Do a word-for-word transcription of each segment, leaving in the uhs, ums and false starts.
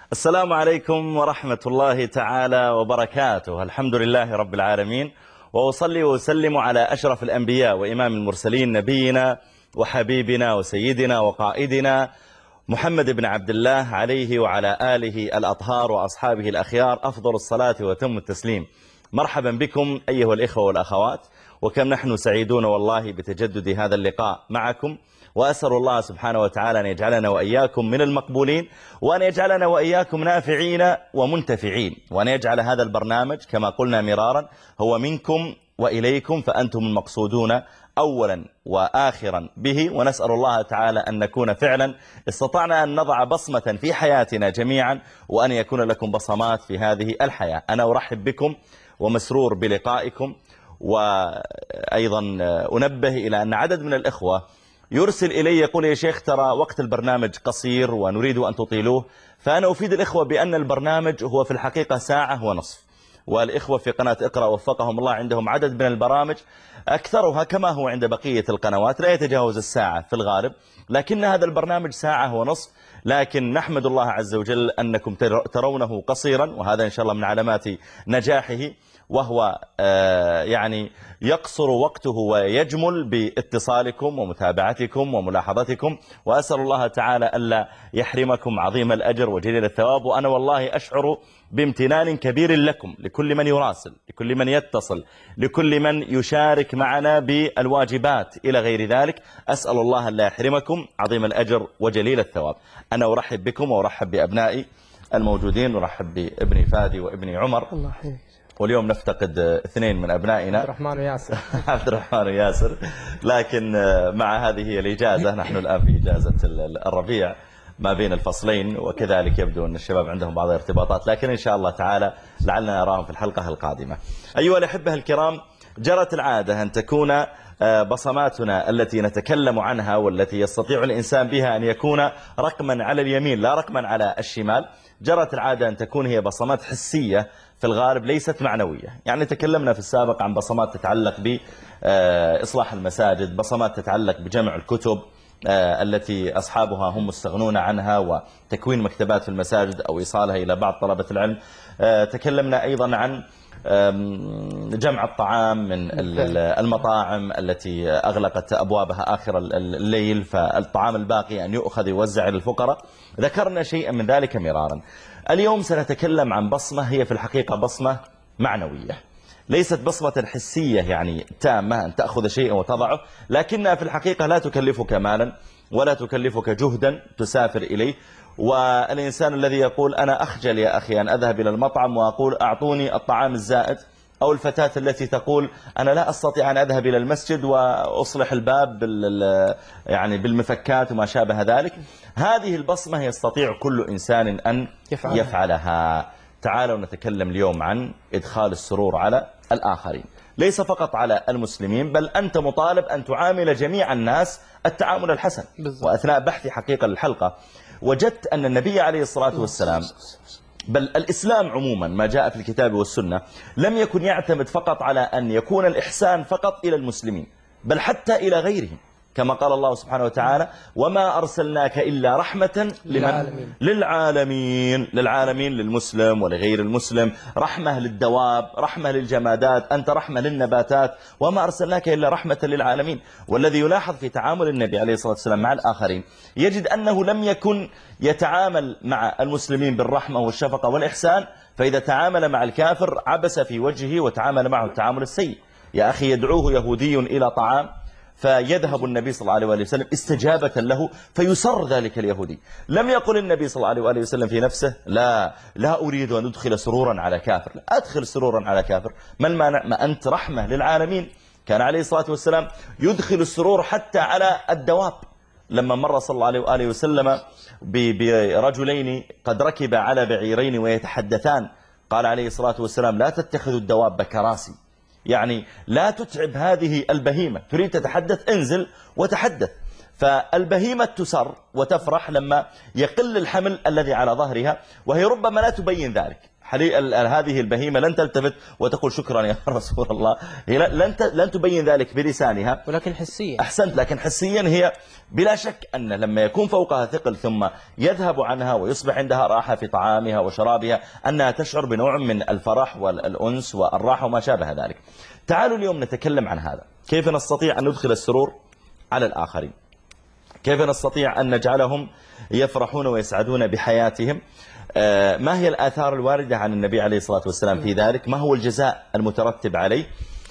السلام عليكم ورحمة الله تعالى وبركاته. الحمد لله رب العالمين، وأصلي وأسلم على أشرف الأنبياء وإمام المرسلين، نبينا وحبيبنا وسيدنا وقائدنا محمد بن عبد الله، عليه وعلى آله الأطهار وأصحابه الأخيار أفضل الصلاة وتم التسليم. مرحبا بكم أيها الإخوة والأخوات، وكم نحن سعيدون والله بتجدد هذا اللقاء معكم، وأسأل الله سبحانه وتعالى أن يجعلنا وإياكم من المقبولين، وأن يجعلنا وإياكم نافعين ومنتفعين، وأن يجعل هذا البرنامج كما قلنا مرارا هو منكم وإليكم، فأنتم المقصودون أولا وآخرا به. ونسأل الله تعالى أن نكون فعلا استطعنا أن نضع بصمة في حياتنا جميعا، وأن يكون لكم بصمات في هذه الحياة. أنا أرحب بكم ومسرور بلقائكم، وأيضا أنبه إلى أن عدد من الإخوة يرسل إلي يقول يا شيخ ترى وقت البرنامج قصير ونريد أن تطيلوه، فأنا أفيد الإخوة بأن البرنامج هو في الحقيقة ساعة ونصف، والإخوة في قناة اقرأ وفقهم الله عندهم عدد من البرامج أكثرها كما هو عند بقية القنوات لا يتجاوز الساعة في الغالب، لكن هذا البرنامج ساعة ونصف. لكن نحمد الله عز وجل أنكم ترونه قصيرا، وهذا إن شاء الله من علامات نجاحه، وهو يعني يقصر وقته ويجمل باتصالكم ومتابعتكم وملاحظتكم. وأسأل الله تعالى ألا يحرمكم عظيم الأجر وجليل الثواب. وأنا والله أشعر بامتنان كبير لكم، لكل من يراسل، لكل من يتصل، لكل من يشارك معنا بالواجبات إلى غير ذلك. أسأل الله ألا يحرمكم عظيم الأجر وجليل الثواب. أنا أرحب بكم وأرحب بأبنائي الموجودين، أرحب بابني فادي وابني عمر. الله يحييك. واليوم نفتقد اثنين من أبنائنا، عبد الرحمن وياسر. عبد الرحمن وياسر، لكن مع هذه هي الإجازة، نحن الآن في إجازة الربيع ما بين الفصلين، وكذلك يبدو أن الشباب عندهم بعض الارتباطات، لكن إن شاء الله تعالى لعلنا نراهم في الحلقة القادمة. أيها الأحبة الكرام، جرت العادة أن تكون بصماتنا التي نتكلم عنها والتي يستطيع الإنسان بها أن يكون رقما على اليمين لا رقما على الشمال، جرت العادة أن تكون هي بصمات حسية في الغالب ليست معنوية. يعني تكلمنا في السابق عن بصمات تتعلق بإصلاح المساجد، بصمات تتعلق بجمع الكتب التي أصحابها هم مستغنون عنها، وتكوين مكتبات في المساجد أو إيصالها إلى بعض طلبة العلم. تكلمنا أيضا عن جمع الطعام من المطاعم التي أغلقت أبوابها آخر الليل، فالطعام الباقي أن يؤخذ يوزع للفقراء. ذكرنا شيئا من ذلك مرارا. اليوم سنتكلم عن بصمة هي في الحقيقة بصمة معنوية، ليست بصمة حسية يعني تامة أن تأخذ شيئا وتضعه، لكنها في الحقيقة لا تكلفك مالا ولا تكلفك جهدا تسافر إليه. والإنسان الذي يقول أنا أخجل يا أخي أن أذهب إلى المطعم وأقول أعطوني الطعام الزائد، أو الفتاة التي تقول أنا لا أستطيع أن أذهب إلى المسجد وأصلح الباب بال يعني بالمفكات وما شابه ذلك، هذه البصمة يستطيع كل إنسان أن يفعلها, يفعلها. تعالوا نتكلم اليوم عن إدخال السرور على الآخرين، ليس فقط على المسلمين، بل أنت مطالب أن تعامل جميع الناس التعامل الحسن. بالضبط. وأثناء بحثي حقيقة الحلقة وجدت أن النبي عليه الصلاة والسلام، بل الإسلام عموما ما جاء في الكتاب والسنة، لم يكن يعتمد فقط على أن يكون الإحسان فقط إلى المسلمين، بل حتى إلى غيرهم، كما قال الله سبحانه وتعالى وما أرسلناك إلا رحمة لمن؟ للعالمين. للعالمين، للمسلم ولغير المسلم، رحمة للدواب، رحمة للجمادات، أنت رحمة للنباتات، وما أرسلناك إلا رحمة للعالمين. والذي يلاحظ في تعامل النبي عليه الصلاة والسلام مع الآخرين يجد أنه لم يكن يتعامل مع المسلمين بالرحمة والشفقة والإحسان، فإذا تعامل مع الكافر عبس في وجهه وتعامل معه التعامل السيء. يا أخي يدعوه يهودي إلى طعام فيذهب النبي صلى الله عليه وآله وسلم استجابة له فيسر ذلك اليهودي. لم يقل النبي صلى الله عليه وآله وسلم في نفسه لا لا أريد أن أدخل سرورا على كافر، لا أدخل سرورا على كافر، ما المانع؟ ما أنت رحمة للعالمين. كان عليه الصلاة والسلام يدخل السرور حتى على الدواب. لما مر صلى الله عليه وآله وسلم برجلين قد ركب على بعيرين ويتحدثان، قال عليه الصلاة والسلام لا تتخذوا الدواب كراسي، يعني لا تتعب هذه البهيمة، تريد تتحدث انزل وتحدث. فالبهيمة تسر وتفرح لما يقل الحمل الذي على ظهرها، وهي ربما لا تبين ذلك. هذه البهيمة لن تلتفت وتقول شكرا يا رسول الله، هي لن لن تبين ذلك بلسانها، ولكن حسيا. أحسنت. لكن حسيا هي بلا شك أن لما يكون فوقها ثقل ثم يذهب عنها ويصبح عندها راحة في طعامها وشرابها، أنها تشعر بنوع من الفرح والأنس والراحة وما شابه ذلك. تعالوا اليوم نتكلم عن هذا، كيف نستطيع أن ندخل السرور على الآخرين، كيف نستطيع أن نجعلهم يفرحون ويسعدون بحياتهم، ما هي الآثار الواردة عن النبي عليه الصلاة والسلام في ذلك، ما هو الجزاء المترتب عليه،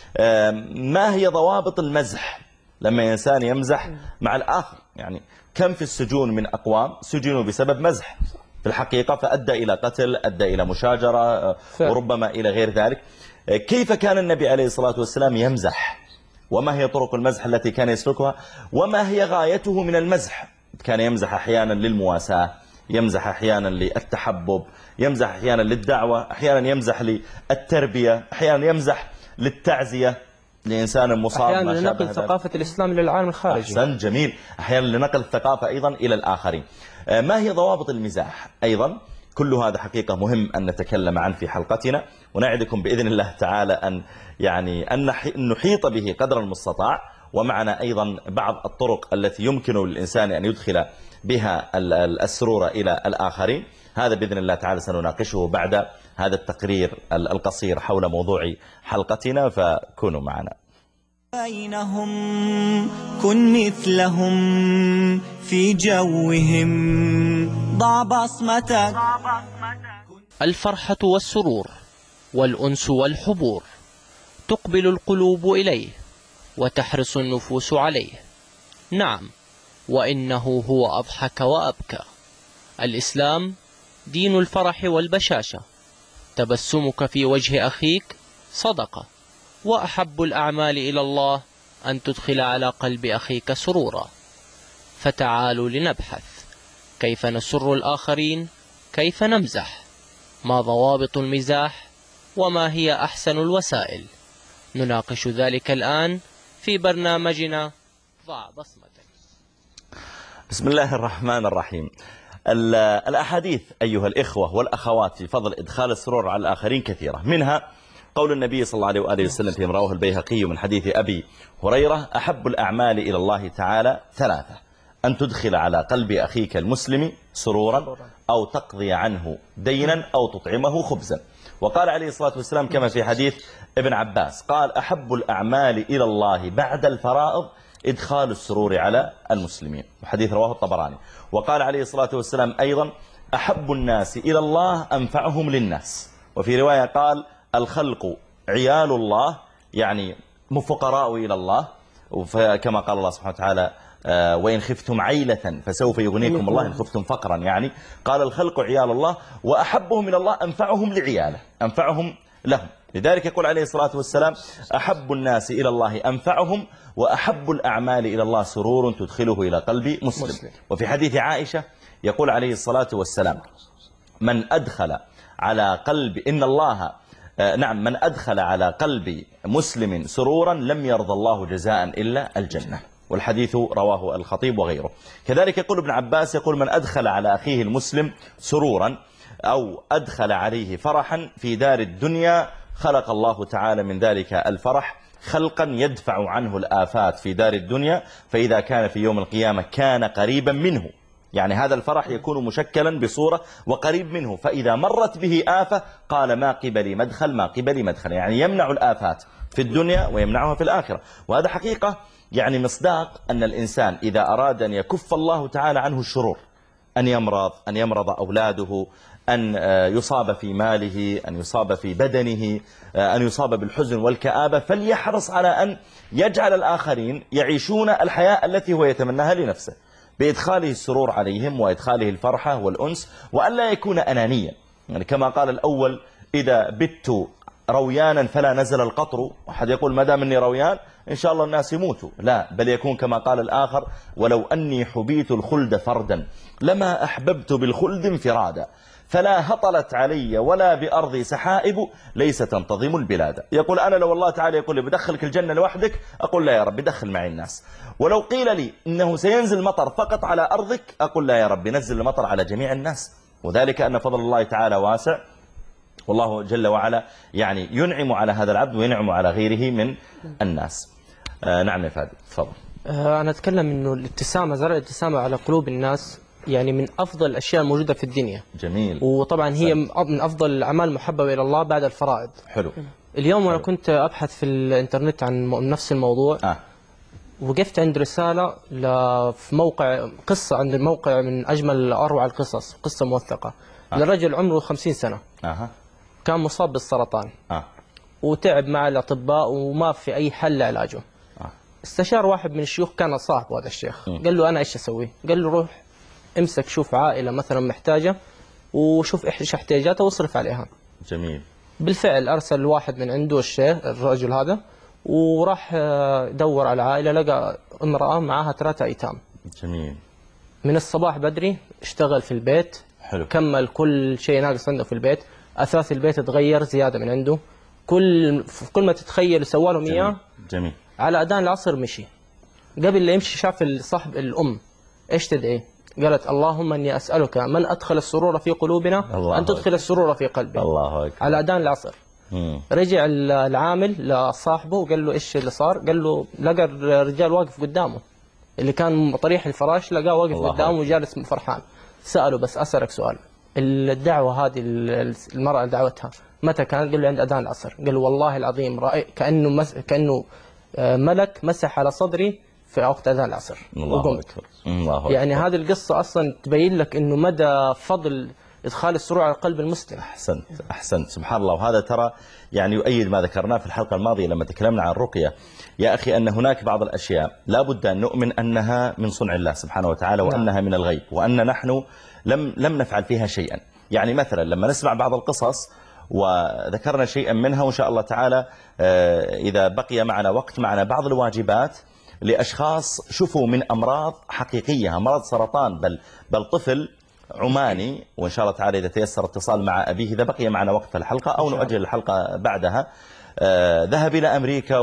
ما هي ضوابط المزح لما إنسان يمزح مع الآخر. يعني كم في السجون من أقوام سجنوا بسبب مزح في الحقيقة، فأدى إلى قتل، أدى إلى مشاجرة، وربما إلى غير ذلك. كيف كان النبي عليه الصلاة والسلام يمزح، وما هي طرق المزح التي كان يسلكها، وما هي غايته من المزح؟ كان يمزح أحيانا للمواساة، يمزح أحيانا للتحبب، يمزح أحيانا للدعوة، أحيانا يمزح للتربية، أحيانا يمزح للتعزية لإنسان مصاب، أحيانا لنقل ثقافة الإسلام للعالم الخارجي. أحسن، جميل. أحيانا لنقل الثقافة أيضا إلى الآخرين. ما هي ضوابط المزاح أيضا؟ كل هذا حقيقة مهم أن نتكلم عنه في حلقتنا، ونعدكم بإذن الله تعالى أن يعني أن نحيط به قدر المستطاع. ومعنا أيضا بعض الطرق التي يمكن للإنسان أن يدخل بها السرور إلى الآخرين. هذا بإذن الله تعالى سنناقشه بعد هذا التقرير القصير حول موضوع حلقتنا، فكونوا معنا. بينهم كن مثلهم في جوهم، ضع بصمتك. الفرحة والسرور والأنس والحبور تقبل القلوب إليه وتحرص النفوس عليه. نعم، وإنه هو أضحك وأبكى. الإسلام دين الفرح والبشاشة. تبسمك في وجه أخيك صدقة، وأحب الأعمال إلى الله أن تدخل على قلب أخيك سرورا. فتعالوا لنبحث كيف نسر الآخرين، كيف نمزح، ما ضوابط المزاح، وما هي أحسن الوسائل. نناقش ذلك الآن في برنامجنا ضع بصمتك. بسم الله الرحمن الرحيم. الأحاديث أيها الإخوة والأخوات في فضل إدخال السرور على الآخرين كثيرة، منها قول النبي صلى الله عليه وآله وسلم فيما رواه البيهقي من حديث أبي هريرة: أحب الأعمال إلى الله تعالى ثلاثة: أن تدخل على قلب أخيك المسلم سرورا، أو تقضي عنه دينا، أو تطعمه خبزا. وقال عليه الصلاة والسلام كما في حديث ابن عباس قال: أحب الأعمال إلى الله بعد الفرائض إدخال السرور على المسلمين، وحديث رواه الطبراني. وقال عليه الصلاة والسلام أيضا: أحب الناس إلى الله أنفعهم للناس. وفي رواية قال: الخلق عيال الله، يعني فقراء إلى الله، كما قال الله سبحانه وتعالى: وإن خفتم عيلة فسوف يغنيكم الله إن خفتم فقرا. يعني قال الخلق عيال الله، وأحبهم إلى الله أنفعهم لعياله، أنفعهم لهم. لذلك يقول عليه الصلاة والسلام: أحب الناس إلى الله أنفعهم، وأحب الأعمال إلى الله سرور تدخله إلى قلب مسلم, مسلم. وفي حديث عائشة يقول عليه الصلاة والسلام: من أدخل على قلب إن الله آه نعم من أدخل على قلب مسلم سرورا لم يرضى الله جزاء إلا الجنة. والحديث رواه الخطيب وغيره. كذلك يقول ابن عباس يقول: من أدخل على أخيه المسلم سرورا أو أدخل عليه فرحا في دار الدنيا خلق الله تعالى من ذلك الفرح خلقا يدفع عنه الآفات في دار الدنيا، فإذا كان في يوم القيامة كان قريبا منه. يعني هذا الفرح يكون مشكلا بصورة وقريب منه، فإذا مرت به آفة قال: ما قبلي مدخل، ما قبلي مدخل. يعني يمنع الآفات في الدنيا ويمنعها في الآخرة. وهذا حقيقة يعني مصداق أن الإنسان إذا أراد أن يكف الله تعالى عنه الشرور، أن يمرض، أن يمرض أولاده، أن يصاب في ماله، أن يصاب في بدنه، أن يصاب بالحزن والكآبة، فليحرص على أن يجعل الآخرين يعيشون الحياة التي هو يتمناها لنفسه، بإدخاله السرور عليهم وإدخاله الفرحة والأنس، وأن لا يكون أنانيا. يعني كما قال الأول: إذا بت رويانا فلا نزل القطر. وحد يقول: ما دام اني رويان إن شاء الله الناس يموتوا، لا، بل يكون كما قال الآخر: ولو أني حبيت الخلد فردا لما أحببت بالخلد انفرادا، فلا هطلت علي ولا بأرضي سحائب ليس تنتظم البلاد. يقول أنا لو الله تعالى يقول لي بدخلك الجنة لوحدك أقول لا يا رب دخل معي الناس، ولو قيل لي إنه سينزل مطر فقط على أرضك أقول لا يا رب نزل المطر على جميع الناس. وذلك أن فضل الله تعالى واسع، والله جل وعلا يعني ينعم على هذا العبد وينعم على غيره من الناس. آه نعم يا فادي تفضل. آه أنا أتكلم إنه الابتسامة، زرع الابتسامة على قلوب الناس يعني من أفضل الأشياء الموجودة في الدنيا. جميل. وطبعا هي سنت. من أفضل الأعمال المحببة إلى الله بعد الفرائض. حلو. اليوم حلو. أنا كنت أبحث في الإنترنت عن نفس الموضوع. آه. وقفت عند رسالة في موقع قصة، عند الموقع من أجمل أروع القصص، قصة موثقة. آه. لرجل عمره خمسين سنة. آه. كان مصاب بالسرطان. آه. وتعب مع الأطباء وما في أي حل لعلاجه. آه. استشار واحد من الشيوخ كان صاحبه هذا الشيخ. م. قال له أنا إيش أسوي؟ قال له روح امسك شوف عائلة مثلا محتاجة وشوف إيش احتياجاتها واصرف عليها. جميل. بالفعل أرسل واحد من عنده الشيخ الرجل هذا، وراح دور على عائلة، لقى امرأة معها ثلاثة أيتام. جميل. من الصباح بدري اشتغل في البيت. حلو. كمل كل شيء ناقص عنده في البيت، أثاث البيت تغير زيادة من عنده، كل كل ما تتخيل سوى لهم إياه. جميل. على أذان العصر مشي. قبل لا يمشي شاف صاحب الأم إيش تدعي؟ قالت اللهم إني أسألك من أدخل السرور في قلوبنا أن تدخل السرور في قلبي. الله أكبر. على أذان العصر. مم. رجع العامل لصاحبه وقال له إيش اللي صار؟ قال له لقى الرجال واقف قدامه، اللي كان طريح الفراش لقاه واقف قدامه وجالس فرحان. سأله بس أسألك سؤال، الدعوة هذه المرأة دعوتها متى كانت؟ قال له عند أذان العصر. قال له والله العظيم رأي كأنه مس... كأنه ملك مسح على صدري في وقت أذان العصر. الله أكبر. الله أكبر. يعني هذه القصة أصلا تبين لك إنه مدى فضل إدخال السرور على قلب المسلم. أحسنت أحسنت سبحان الله. وهذا ترى يعني يؤيد ما ذكرناه في الحلقة الماضية لما تكلمنا عن الرقية يا أخي، أن هناك بعض الأشياء لا بد أن نؤمن أنها من صنع الله سبحانه وتعالى، وأنها من الغيب، وأن نحن لم لم نفعل فيها شيئا. يعني مثلا لما نسمع بعض القصص وذكرنا شيئا منها، وإن شاء الله تعالى إذا بقي معنا وقت معنا بعض الواجبات لأشخاص شفوا من أمراض حقيقية، أمراض سرطان، بل بل طفل عماني، وإن شاء الله تعالى إذا تيسر اتصال مع أبيه إذا بقي معنا وقت في الحلقة أو نؤجل الحلقة بعدها، آه ذهب إلى أمريكا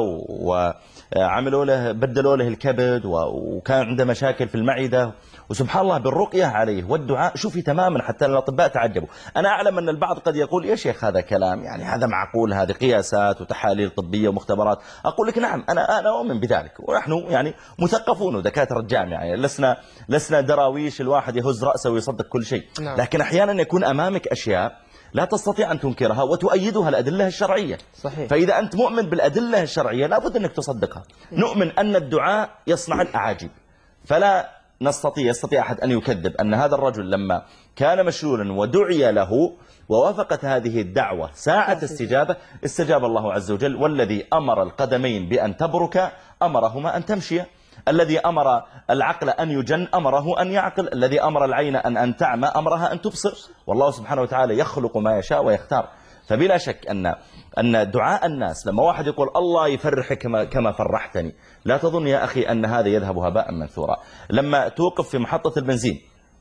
وعملوا له بدلوا له الكبد وكان عنده مشاكل في المعدة، وسبحان الله بالرقية عليه والدعاء شوفي تماما حتى الأطباء تعجبوا. أنا أعلم أن البعض قد يقول يا شيخ هذا كلام، يعني هذا معقول، هذه قياسات وتحاليل طبية ومختبرات. أقول لك نعم، أنا أنا أؤمن بذلك، ونحن يعني مثقفون ودكاترة الجامعة، يعني لسنا لسنا دراويش الواحد يهز رأسه ويصدق كل شيء. نعم. لكن أحيانا يكون أمامك أشياء لا تستطيع أن تنكرها وتؤيدها الأدلة الشرعية. صحيح. فإذا أنت مؤمن بالأدلة الشرعية لابد أنك تصدقها. نؤمن أن الدعاء يصنع الأعاجيب، فلا نستطيع يستطيع أحد أن يكذب أن هذا الرجل لما كان مشلولا ودعي له ووافقت هذه الدعوة ساعة استجابة، استجاب الله عز وجل. والذي أمر القدمين بأن تبرك أمرهما أن تمشي، الذي أمر العقل أن يجن أمره أن يعقل، الذي أمر العين أن أن تعمى أمرها أن تبصر. والله سبحانه وتعالى يخلق ما يشاء ويختار. فبلا شك أن أن دعاء الناس لما واحد يقول الله يفرحك كما كما فرحتني، لا تظن يا أخي أن هذا يذهب هباء منثورا. لما توقف في محطة البنزين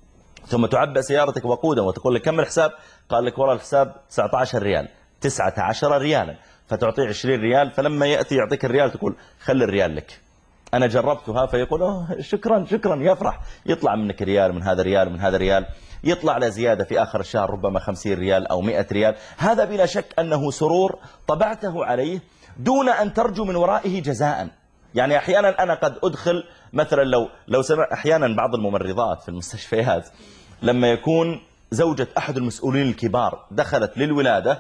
ثم تعبأ سيارتك وقودا وتقول لك كم الحساب؟ قال لك وراء الحساب تسعة عشر ريال، تسعة عشر ريالا، فتعطيه عشرين ريال، فلما يأتي يعطيك الريال تقول خل الريال لك، أنا جربتها، فيقول أوه شكرا شكرا، يفرح، يطلع منك ريال من هذا ريال من هذا ريال، يطلع على زيادة في آخر الشهر ربما خمسين ريال أو مئة ريال. هذا بلا شك أنه سرور طبعته عليه دون أن ترجو من ورائه جزاء. يعني أحيانا أنا قد أدخل مثلا لو لو سمع أحيانا بعض الممرضات في المستشفيات لما يكون زوجة أحد المسؤولين الكبار دخلت للولادة،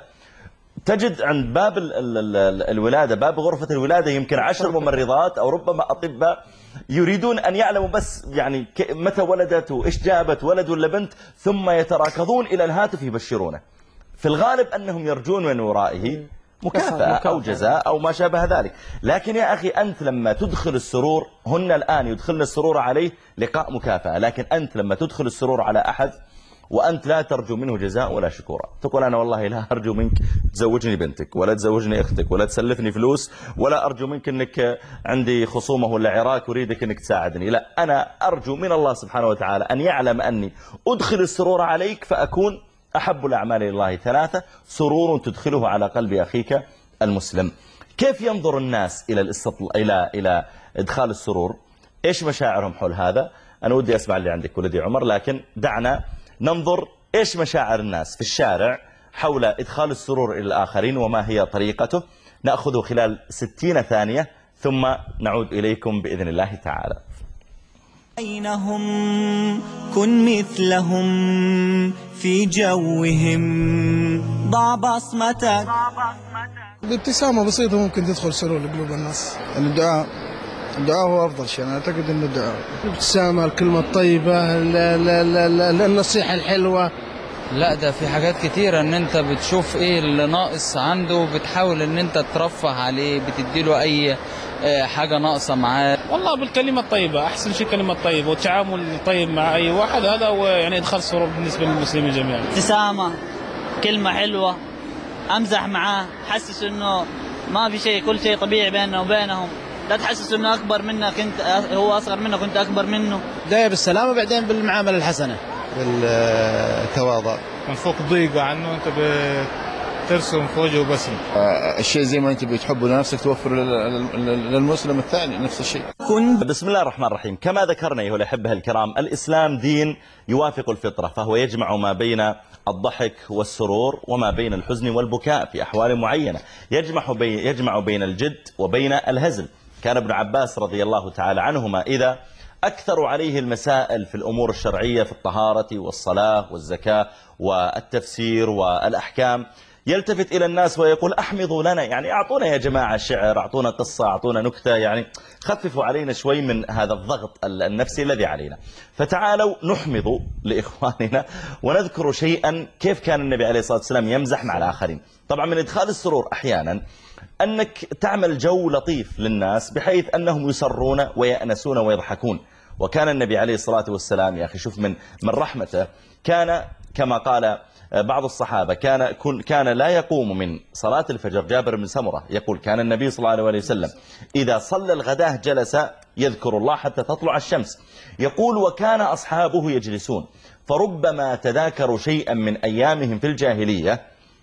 تجد عند باب الولادة، باب غرفة الولادة، يمكن عشر ممرضات أو ربما أطباء يريدون أن يعلموا بس يعني متى ولدت وإيش جابت، ولد ولا بنت، ثم يتراكضون إلى الهاتف يبشرونه. في الغالب أنهم يرجون من ورائه مكافأة أو جزاء أو ما شابه ذلك. لكن يا أخي أنت لما تدخل السرور، هن الآن يدخلن السرور عليه لقاء مكافأة، لكن أنت لما تدخل السرور على أحد وأنت لا ترجو منه جزاء ولا شكورا. تقول أنا والله لا أرجو منك تزوجني بنتك ولا تزوجني أختك ولا تسلفني فلوس ولا أرجو منك أنك عندي خصومة ولا عراك أريدك أنك تساعدني، لا، أنا أرجو من الله سبحانه وتعالى أن يعلم أني أدخل السرور عليك فأكون أحب الأعمال إلى الله ثلاثة: سرور تدخله على قلب أخيك المسلم. كيف ينظر الناس إلى الاستطل... إلى إلى إدخال السرور؟ إيش مشاعرهم حول هذا؟ أنا ودي أسمع اللي عندك ولدي عمر، لكن دعنا ننظر إيش مشاعر الناس في الشارع حول إدخال السرور إلى الآخرين وما هي طريقته. نأخذه خلال ستين ثانية ثم نعود إليكم بإذن الله تعالى. بينهم كن مثلهم في جوهم، ضع بصمتك. بابتسامة بسيطة ممكن تدخل سرور لقلوب الناس. الدعاء الدعاء هو أفضل شيء، أنا أعتقد أن الدعاء، الابتسامة، الكلمة الطيبة، لا لا لا لا النصيحة الحلوة. لا، ده في حاجات كتيرة ان انت بتشوف ايه اللي ناقص عنده، بتحاول ان انت ترفه عليه، بتديله اي حاجة ناقصة معاه. والله بالكلمة الطيبة، احسن شيء كلمة الطيبة والتعامل الطيب مع اي واحد، هذا هو يعني ادخال سرور بالنسبة للمسلمين جميعا. ابتسامة، كلمة حلوة، امزح معاه، حسس انه ما في شيء، كل شيء طبيعي بيننا وبينهم، لا تحسس انه اكبر منك انت، هو اصغر منك وانت اكبر منه. بداية بالسلامة بعدين بالمعاملة الحسنة، بالتواضع. من فوق ضيقة عنه انت بترسم في وجهه بسم. الشيء زي ما انت بتحبه لنفسك توفر للمسلم الثاني نفس الشيء. بسم الله الرحمن الرحيم. كما ذكرنا أيها الأحبة الكرام، الإسلام دين يوافق الفطرة، فهو يجمع ما بين الضحك والسرور وما بين الحزن والبكاء في أحوال معينة، يجمع بين, يجمع بين الجد وبين الهزل. كان ابن عباس رضي الله تعالى عنهما إذا أكثر عليه المسائل في الأمور الشرعية في الطهارة والصلاة والزكاة والتفسير والأحكام يلتفت إلى الناس ويقول أحمضوا لنا، يعني أعطونا يا جماعة شعر، أعطونا قصة، أعطونا نكتة، يعني خففوا علينا شوي من هذا الضغط النفسي الذي علينا. فتعالوا نحمض لإخواننا ونذكر شيئا كيف كان النبي عليه الصلاة والسلام يمزح مع الآخرين. طبعا من إدخال السرور أحيانا أنك تعمل جو لطيف للناس بحيث أنهم يسرون ويأنسون ويضحكون. وكان النبي عليه الصلاة والسلام يا أخي شوف من من رحمته، كان كما قال بعض الصحابة كان كان لا يقوم من صلاة الفجر. جابر بن سمرة يقول كان النبي صلى الله عليه وسلم إذا صلى الغداة جلس يذكر الله حتى تطلع الشمس. يقول وكان أصحابه يجلسون فربما تذاكروا شيئا من أيامهم في الجاهلية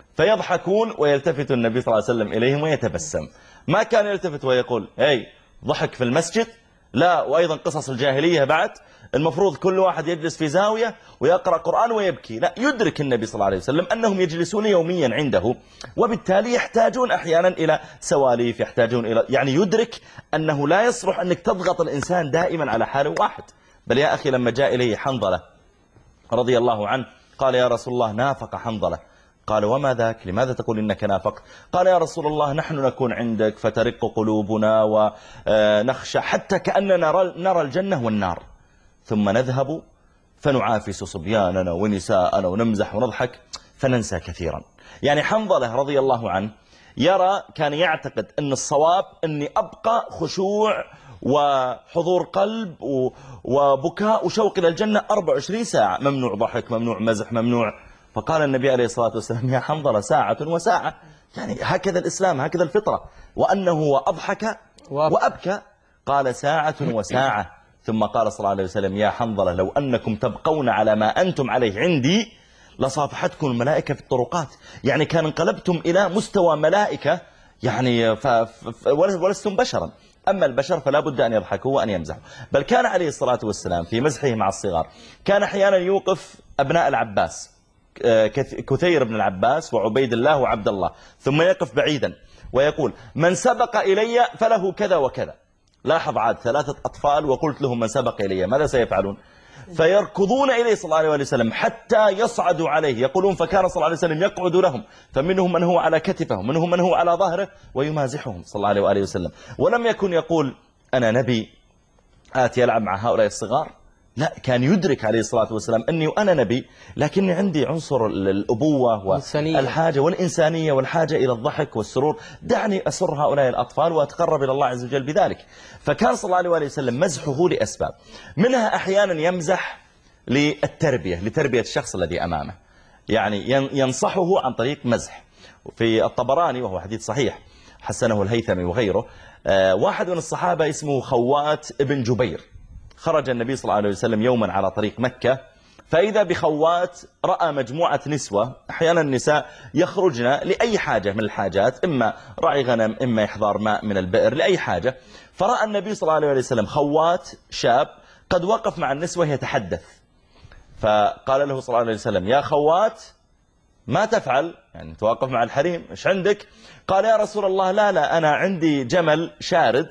فيضحكون ويلتفت النبي صلى الله عليه وسلم إليهم ويتبسم. ما كان يلتفت ويقول هاي ضحك في المسجد، لا، وأيضا قصص الجاهلية بعد المفروض كل واحد يجلس في زاوية ويقرأ قرآن ويبكي، لا، يدرك النبي صلى الله عليه وسلم أنهم يجلسون يوميا عنده وبالتالي يحتاجون أحيانا إلى سواليف، يحتاجون إلى، يعني يدرك أنه لا يصلح أنك تضغط الإنسان دائما على حال واحد. بل يا أخي لما جاء إليه حنظلة رضي الله عنه قال يا رسول الله نافق حنظلة. قال وما ذاك؟ لماذا تقول إنك نافق؟ قال يا رسول الله نحن نكون عندك فترق قلوبنا ونخشى حتى كأننا نرى, نرى الجنة والنار، ثم نذهب فنعافس صبياننا ونساءنا ونمزح ونضحك فننسى كثيرا. يعني حنظلة رضي الله عنه يرى، كان يعتقد أن الصواب أني أبقى خشوع وحضور قلب وبكاء وشوق إلى الجنة أربع وعشرين ساعة، ممنوع ضحك، ممنوع مزح، ممنوع. فقال النبي عليه الصلاة والسلام يا حنظلة ساعة وساعة، يعني هكذا الإسلام، هكذا الفطرة. وأنه أضحك وأبكى قال ساعة وساعة. ثم قال صلى الله عليه وسلم يا حنظلة لو أنكم تبقون على ما أنتم عليه عندي لصافحتكم الملائكة في الطرقات. يعني كان انقلبتم إلى مستوى ملائكة، يعني ف... ف... ولستم بشرا. أما البشر فلا بد أن يضحكوا وأن يمزحوا. بل كان عليه الصلاة والسلام في مزحه مع الصغار كان أحيانا يوقف أبناء العباس، كثير بن العباس وعبيد الله وعبد الله، ثم يقف بعيدا ويقول من سبق إلي فله كذا وكذا. لاحظ عاد ثلاثة أطفال وقلت لهم من سبق إلي، ماذا سيفعلون؟ فيركضون إليه صلى الله عليه وسلم حتى يصعدوا عليه. يقولون فكان صلى الله عليه وسلم يقعد لهم، فمنهم من هو على كتفه ومنهم من هو على ظهره ويمازحهم صلى الله عليه وسلم. ولم يكن يقول أنا نبي آتي يلعب مع هؤلاء الصغار، لا، كان يدرك عليه الصلاة والسلام أني وأنا نبي لكني عندي عنصر الأبوة والحاجة والإنسانية والحاجة إلى الضحك والسرور، دعني أسر هؤلاء الأطفال وأتقرب إلى الله عز وجل بذلك. فكان صلى الله عليه وسلم مزحه لأسباب، منها أحيانا يمزح للتربية لتربية الشخص الذي أمامه، يعني ينصحه عن طريق مزح. في الطبراني وهو حديث صحيح حسنه الهيثمي وغيره، واحد من الصحابة اسمه خوات ابن جبير، خرج النبي صلى الله عليه وسلم يوما على طريق مكة، فإذا بخوات رأى مجموعة نسوة، أحيانا النساء يخرجن لأي حاجة من الحاجات، إما رعي غنم إما إحضار ماء من البئر لأي حاجة، فرأى النبي صلى الله عليه وسلم خوات شاب قد وقف مع النسوة يتحدث، فقال له صلى الله عليه وسلم: يا خوات ما تفعل؟ يعني توقف مع الحريم، إيش عندك؟ قال: يا رسول الله لا لا أنا عندي جمل شارد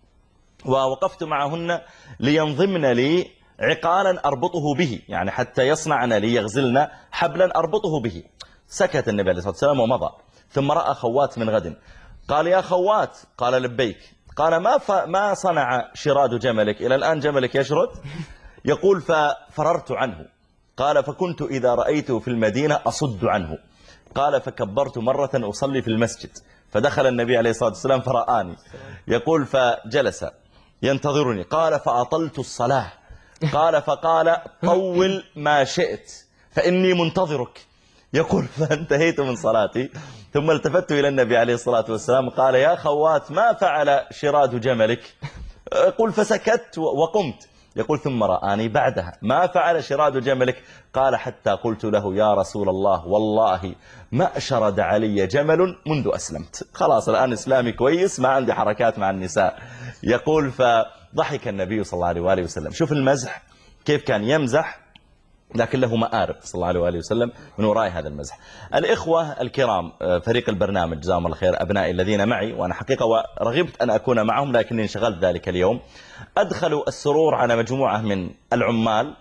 ووقفت معهن لينضمن لي عقالا أربطه به، يعني حتى يصنعن لي يغزلن حبلا أربطه به. سكت النبي عليه الصلاة والسلام ومضى، ثم رأى خوات من غد، قال: يا خوات. قال: لبيك. قال: ما ف... ما صنع شراد جملك؟ إلى الآن جملك يشرد؟ يقول: ففررت عنه. قال: فكنت إذا رأيته في المدينة أصد عنه. قال: فكبرت مرة أصلي في المسجد، فدخل النبي عليه الصلاة والسلام فرآني، يقول: فجلس ينتظرني، قال: فأطلت الصلاة. قال: فقال: طول ما شئت فإني منتظرك. يقول: فانتهيت من صلاتي ثم التفت إلى النبي عليه الصلاة والسلام قال: يا خوات ما فعل شراد جملك؟ يقول: فسكت وقمت. يقول: ثم رآني بعدها: ما فعل شراد جملك؟ قال: حتى قلت له: يا رسول الله والله ما شرد علي جمل منذ أسلمت، خلاص الآن إسلامي كويس ما عندي حركات مع النساء. يقول: فضحك النبي صلى الله عليه وآله وسلم. شوف المزح كيف كان يمزح، لكن له مآرب صلى الله عليه وآله وسلم من وراء هذا المزح. الإخوة الكرام فريق البرنامج جزاهم الله خير، أبنائي الذين معي، وأنا حقيقة ورغبت أن أكون معهم لكني انشغلت ذلك اليوم، أدخلوا السرور على مجموعة من العمال،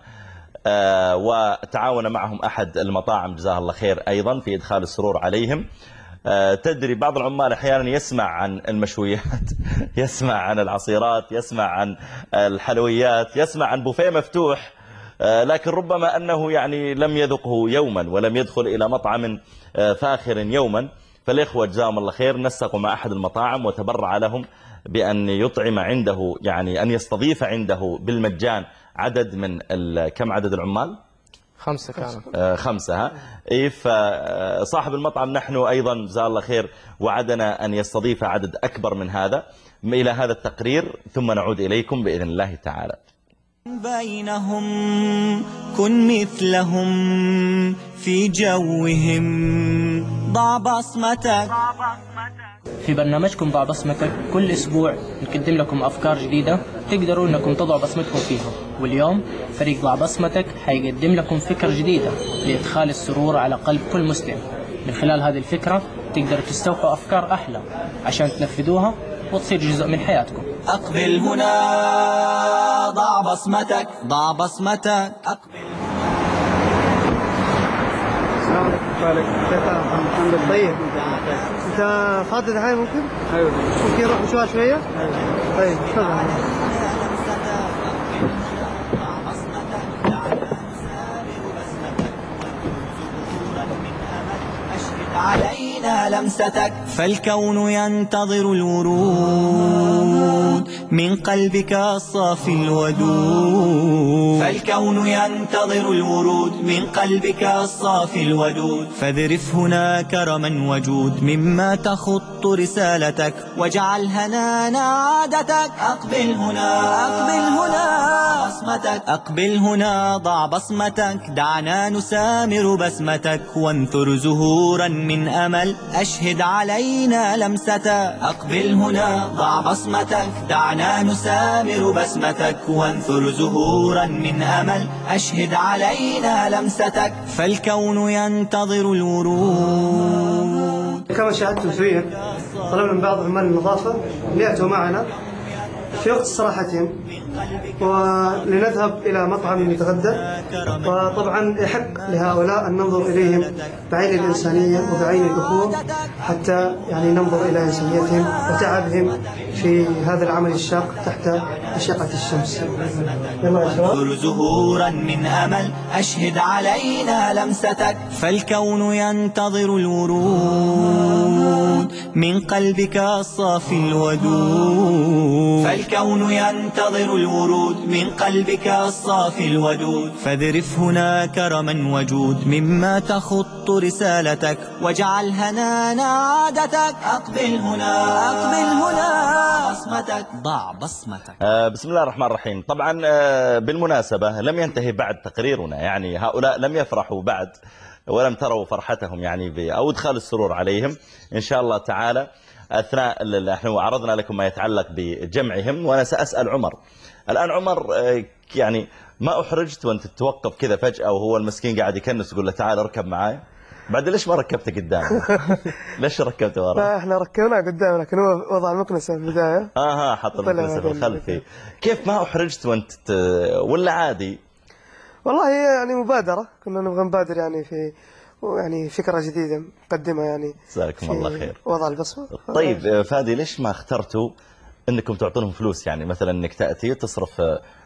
وتعاون معهم أحد المطاعم جزاه الله خير أيضا في إدخال السرور عليهم. تدري بعض العمال أحيانا يسمع عن المشويات، يسمع عن العصيرات، يسمع عن الحلويات، يسمع عن بوفيه مفتوح، لكن ربما أنه يعني لم يذقه يوما ولم يدخل إلى مطعم فاخر يوما. فالإخوة جزاهم الله خير نسقوا مع أحد المطاعم وتبرع لهم بأن يطعم عنده، يعني أن يستضيف عنده بالمجان عدد من كم عدد العمال؟ خمسة كانوا. آه خمسة ها إيه. فصاحب المطعم نحن أيضا جزاه الله خير وعدنا أن يستضيف عدد أكبر من هذا. إلى هذا التقرير ثم نعود إليكم بإذن الله تعالى. بينهم كن مثلهم في جوهم، ضع بصمتك. في برنامجكم ضع بصمتك كل أسبوع نقدم لكم أفكار جديدة تقدروا أنكم تضعوا بصمتكم فيها، واليوم فريق ضع بصمتك حيقدم لكم فكرة جديدة لإدخال السرور على قلب كل مسلم. من خلال هذه الفكرة تقدروا تستوحوا أفكار أحلى عشان تنفذوها وتصير جزء من حياتكم. أقبل هنا ضع بصمتك، ضع بصمتك. أقبل هنا. الحمد لله. طيب انت فاضي الحين ممكن؟ ايوه ممكن نروح مشوار شويه؟ ايوه طيب تفضل. علينا لمستك، فالكون ينتظر الورود من قلبك الصافي الودود، فالكون ينتظر الورود من قلبك الصافي الودود، فاذرف هنا كرما وجود مما تخط رسالتك، واجعل هنانا عادتك. أقبل هنا، أقبل هنا بصمتك، أقبل هنا ضع بصمتك، دعنا نسامر بسمتك، وانثر زهورا من أمل أشهد علينا لمستك. أقبل هنا ضع بصمتك، دعنا نسامر بسمتك، وانثر زهورا من أمل أشهد علينا لمستك، فالكون ينتظر الورود. كما شاهدتم فيه طلبنا من بعض عمال النظافة ليأتوا معنا في وقت استراحتهم ولنذهب إلى مطعم نتغدى، وطبعا يحق لهؤلاء أن ننظر إليهم بعين الإنسانية وبعين الأخوة، حتى يعني ننظر إلى إنسانيتهم وتعبهم في هذا العمل الشاق تحت أشعة الشمس. انظر زهورا من أمل أشهد علينا لمستك، فالكون ينتظر الورود من قلبك الصافي الودود، فالكون فالكون ينتظر الورود من قلبك الصافي الودود. فاذرف هنا كرما وجود مما تخط رسالتك، واجعل هنانا عادتك. أقبل هنا أقبل هنا بصمتك، ضع بصمتك. آه بسم الله الرحمن الرحيم. طبعا آه بالمناسبة لم ينتهي بعد تقريرنا، يعني هؤلاء لم يفرحوا بعد ولم تروا فرحتهم يعني أو ادخال السرور عليهم. إن شاء الله تعالى أثناء نحن عرضنا لكم ما يتعلق بجمعهم، وأنا سأسأل عمر الآن. عمر يعني ما أحرجت وأنت تتوقف كذا فجأة وهو المسكين قاعد يكنس يقول له تعال اركب معاي؟ بعد ليش ما ركبته قدامه؟ ليش ركبته ورا؟ لا احنا ركبناه قدام، لكن هو وضع المكنسة في البداية. اها حط المكنسة في الخلفي. كيف ما أحرجت وأنت ت... ولا عادي؟ والله هي يعني مبادرة، كنا نبغى نبادر يعني في يعني فكرة جديدة نقدمها يعني. جزاكم الله خير. وضع البصمة. طيب فادي، ليش ما اخترتوا انكم تعطونهم فلوس؟ يعني مثلا انك تأتي تصرف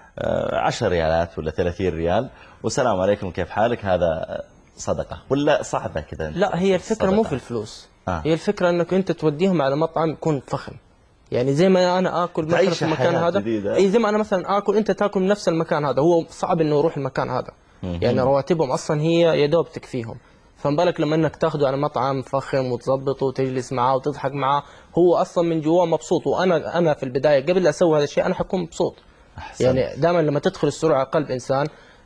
عشر ريالات ولا ثلاثين ريال والسلام عليكم كيف حالك، هذا صدقة ولا صعبة كذا؟ لا هي الفكرة مو في الفلوس. آه. هي الفكرة انك انت توديهم على مطعم يكون فخم، يعني زي ما انا اكل مثلا في المكان هذا، اي زي ما انا مثلا اكل انت تاكل من نفس المكان هذا. هو صعب انه يروح المكان هذا، يعني رواتبهم اصلا هي يا دوب تكفيهم، فما بالك لما انك تاخذه على مطعم فخم وتظبطه وتجلس معاه وتضحك معاه، هو اصلا من جواه مبسوط. وانا انا في البدايه قبل لا اسوي هذا الشيء انا حكون مبسوط. أحسن. يعني دائما لما تدخل السرور على قلب انسان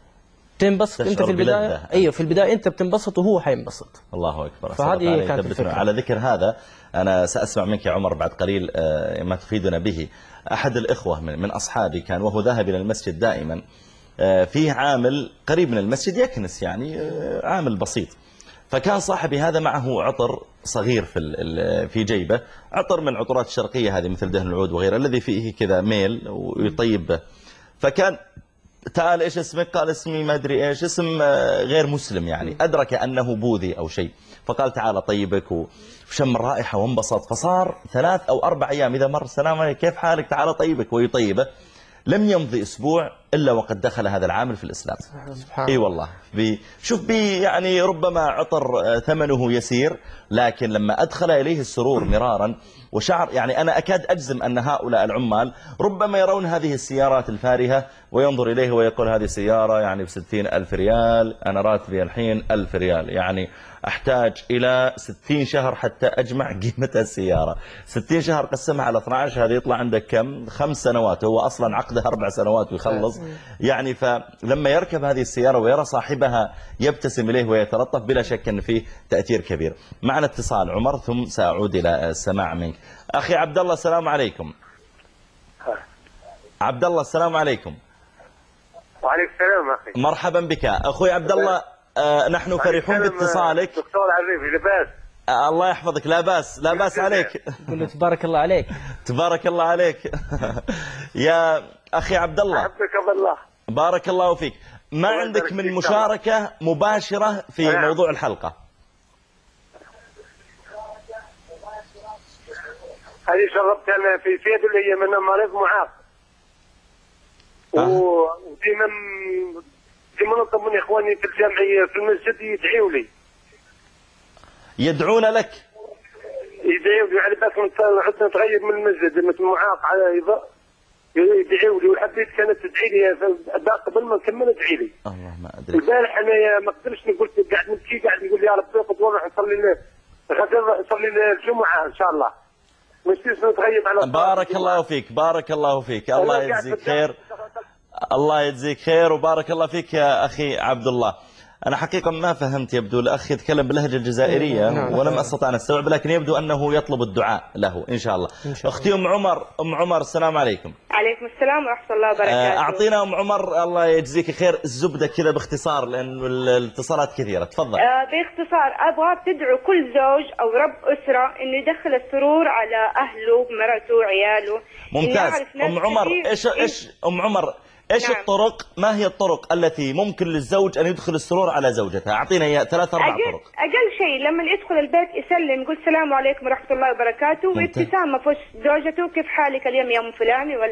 تنبسط انت في البدايه. ايوه في البدايه انت بتنبسط وهو حينبسط. الله اكبر. فهذه كانت الفكرة. على ذكر هذا انا ساسمع منك يا عمر بعد قليل ما تفيدنا به. احد الاخوه من اصحابي كان وهو ذاهب الى المسجد دائما، فيه عامل قريب من المسجد يكنس، يعني عامل بسيط، فكان صاحبي هذا معه عطر صغير في في جيبه، عطر من العطورات الشرقيه هذه مثل دهن العود وغيره الذي فيه كذا ميل ويطيب به. فكان تعال ايش اسمك؟ قال اسمي ما ادري ايش، اسم غير مسلم، يعني ادرك انه بوذي او شيء، فقال تعال اطيبك وشم الرائحه وانبسط. فصار ثلاث او اربع ايام اذا مر السلام عليكم كيف حالك تعال اطيبك ويطيبه. لم يمضي اسبوع الا وقد دخل هذا العامل في الاسلام. سبحان اي والله. بي شوف بي يعني ربما عطر ثمنه يسير، لكن لما ادخل اليه السرور مرارا وشعر، يعني انا اكاد اجزم ان هؤلاء العمال ربما يرون هذه السيارات الفارهه وينظر اليه ويقول هذه سياره يعني بستين الف ريال، انا راتبي الحين الف ريال، يعني احتاج الى ستين شهر حتى اجمع قيمه السياره. ستين شهر قسمها على اثني عشر هذا يطلع عندك كم؟ خمس سنوات، هو اصلا عقده اربع سنوات ويخلص. يعني فلما يركب هذه السياره ويرى صاحبها يبتسم اليه ويتلطف بلا شك ان فيه تاثير كبير. معنا اتصال عمر ثم ساعود الى السماع منك. اخي عبد الله السلام عليكم. عبد الله السلام عليكم. وعليكم السلام اخي. مرحبا بك اخوي عبد الله. آه نحن فرحون باتصالك. دكتور عريفي لا باس. آه الله يحفظك. لا باس لا باس عليك. قل له تبارك الله عليك. تبارك الله عليك. يا اخي عبد الله. احبك بالله. بارك الله فيك. ما عندك من مشاركة مباشرة في أه. موضوع الحلقة؟ هذه شربت أنا في سيد اللي هي من مريض معاق. أه. وديما ديما نطلب من إخواني في الجمعية في المسجد يدعيوا لي. يدعون لك؟ يدعيوا لي يعني بس حتى نتغير من المسجد مثل معاق على يضاء. يدعوا لي وحبيت كانت تدعي لي قبل ما نكمل ادعي لي. الله ما ادري. البارح انا ما قدرتش، قلت قاعد نبكي قاعد يقول لي يا رب خذ ونروح نصلي غدا نصلي الجمعه ان شاء الله. مش نتغيب على بارك الله فيك. بارك الله فيك. الله يجزيك خير. الله يجزيك خير وبارك الله فيك يا اخي عبد الله. أنا حقيقة ما فهمت، يبدو الأخ يتكلم باللهجة الجزائرية ولم أستطع أن أستوعب، لكن يبدو أنه يطلب الدعاء له إن شاء الله. أختي أم عمر. أم عمر السلام عليكم. عليكم السلام ورحمة الله وبركاته. أعطينا أم عمر الله يجزيك خير الزبدة كذا باختصار لأن الاتصالات كثيرة. تفضل. آه باختصار أبغى تدعو كل زوج أو رب أسرة إنه يدخل السرور على أهله بمرته وعياله. ممتاز. أم عمر إيش إيش أم عمر إيش نعم. الطرق؟ ما هي الطرق التي ممكن للزوج أن يدخل السرور على زوجته؟ أعطينا إياه ثلاث أربع أقل طرق. أقل شيء لما يدخل البيت يسلم يقول السلام عليكم ورحمة الله وبركاته، وابتسامة في وش زوجته، كيف حالك اليوم يا أم فلاني، ولا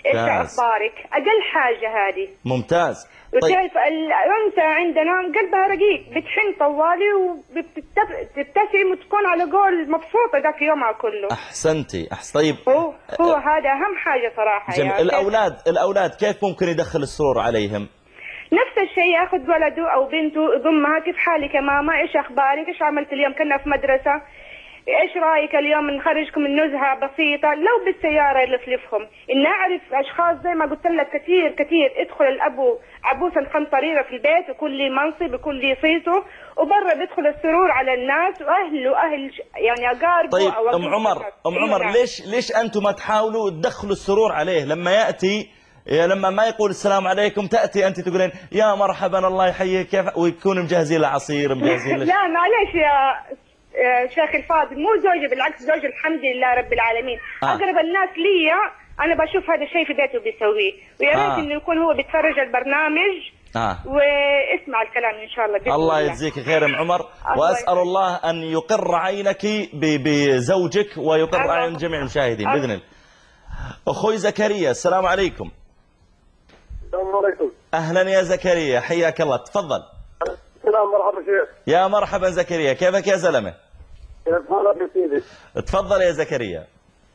إيش أخبارك؟ أقل حاجة هذه. ممتاز. وتعرف الأنثى عندنا قلبها رقيق، بتحن طوالي وبتبتسم وتكون على قول مبسوطة ذاك يومها كله. أحسنتي أحسن. طيب هو هو هذا أهم حاجة صراحة. جميل. يعني الأولاد الأولاد كيف ممكن يدخل السرور عليهم؟ نفس الشيء، ياخذ ولده او بنته يضمها، كيف حالك يا ماما؟ ايش اخبارك؟ ايش عملت اليوم؟ كنا في مدرسه، ايش رايك اليوم نخرجكم من نزهه بسيطه؟ لو بالسياره يلفلفهم. ان اعرف اشخاص زي ما قلت لك كثير كثير ادخل الابو عبوسا القنطريره في البيت ويكون لي منصب ويكون لي صيته، وبرا بيدخل السرور على الناس واهله واهل يعني اقاربه. طيب أو ام عمر ام عمر إيه ليش ليش انتم ما تحاولوا تدخلوا السرور عليه لما ياتي، لما ما يقول السلام عليكم تأتي أنت تقولين يا مرحبا الله يحييك كيف، ويكون مجهزين له عصير مجهزين له. لا معلش يا شيخ الفاضل، مو زوجي، بالعكس زوجي الحمد لله رب العالمين. آه. أقرب الناس لي أنا بشوف هذا الشيء في بيته بيسويه، ويا ريت آه. إنه يكون هو بيتفرج البرنامج آه. واسمع الكلام إن شاء الله. الله يجزيك خير ام عمر، وأسأل الله أن يقر عينك بزوجك ويقر عين جميع المشاهدين بإذن الله. أخوي زكريا السلام عليكم. السلام عليكم. أهلا يا زكريا، حياك الله، تفضل. السلام مرحبا شيخ. يا مرحبا زكريا، كيفك يا زلمة؟ كيف حالك يا سيدي؟ تفضل يا زكريا.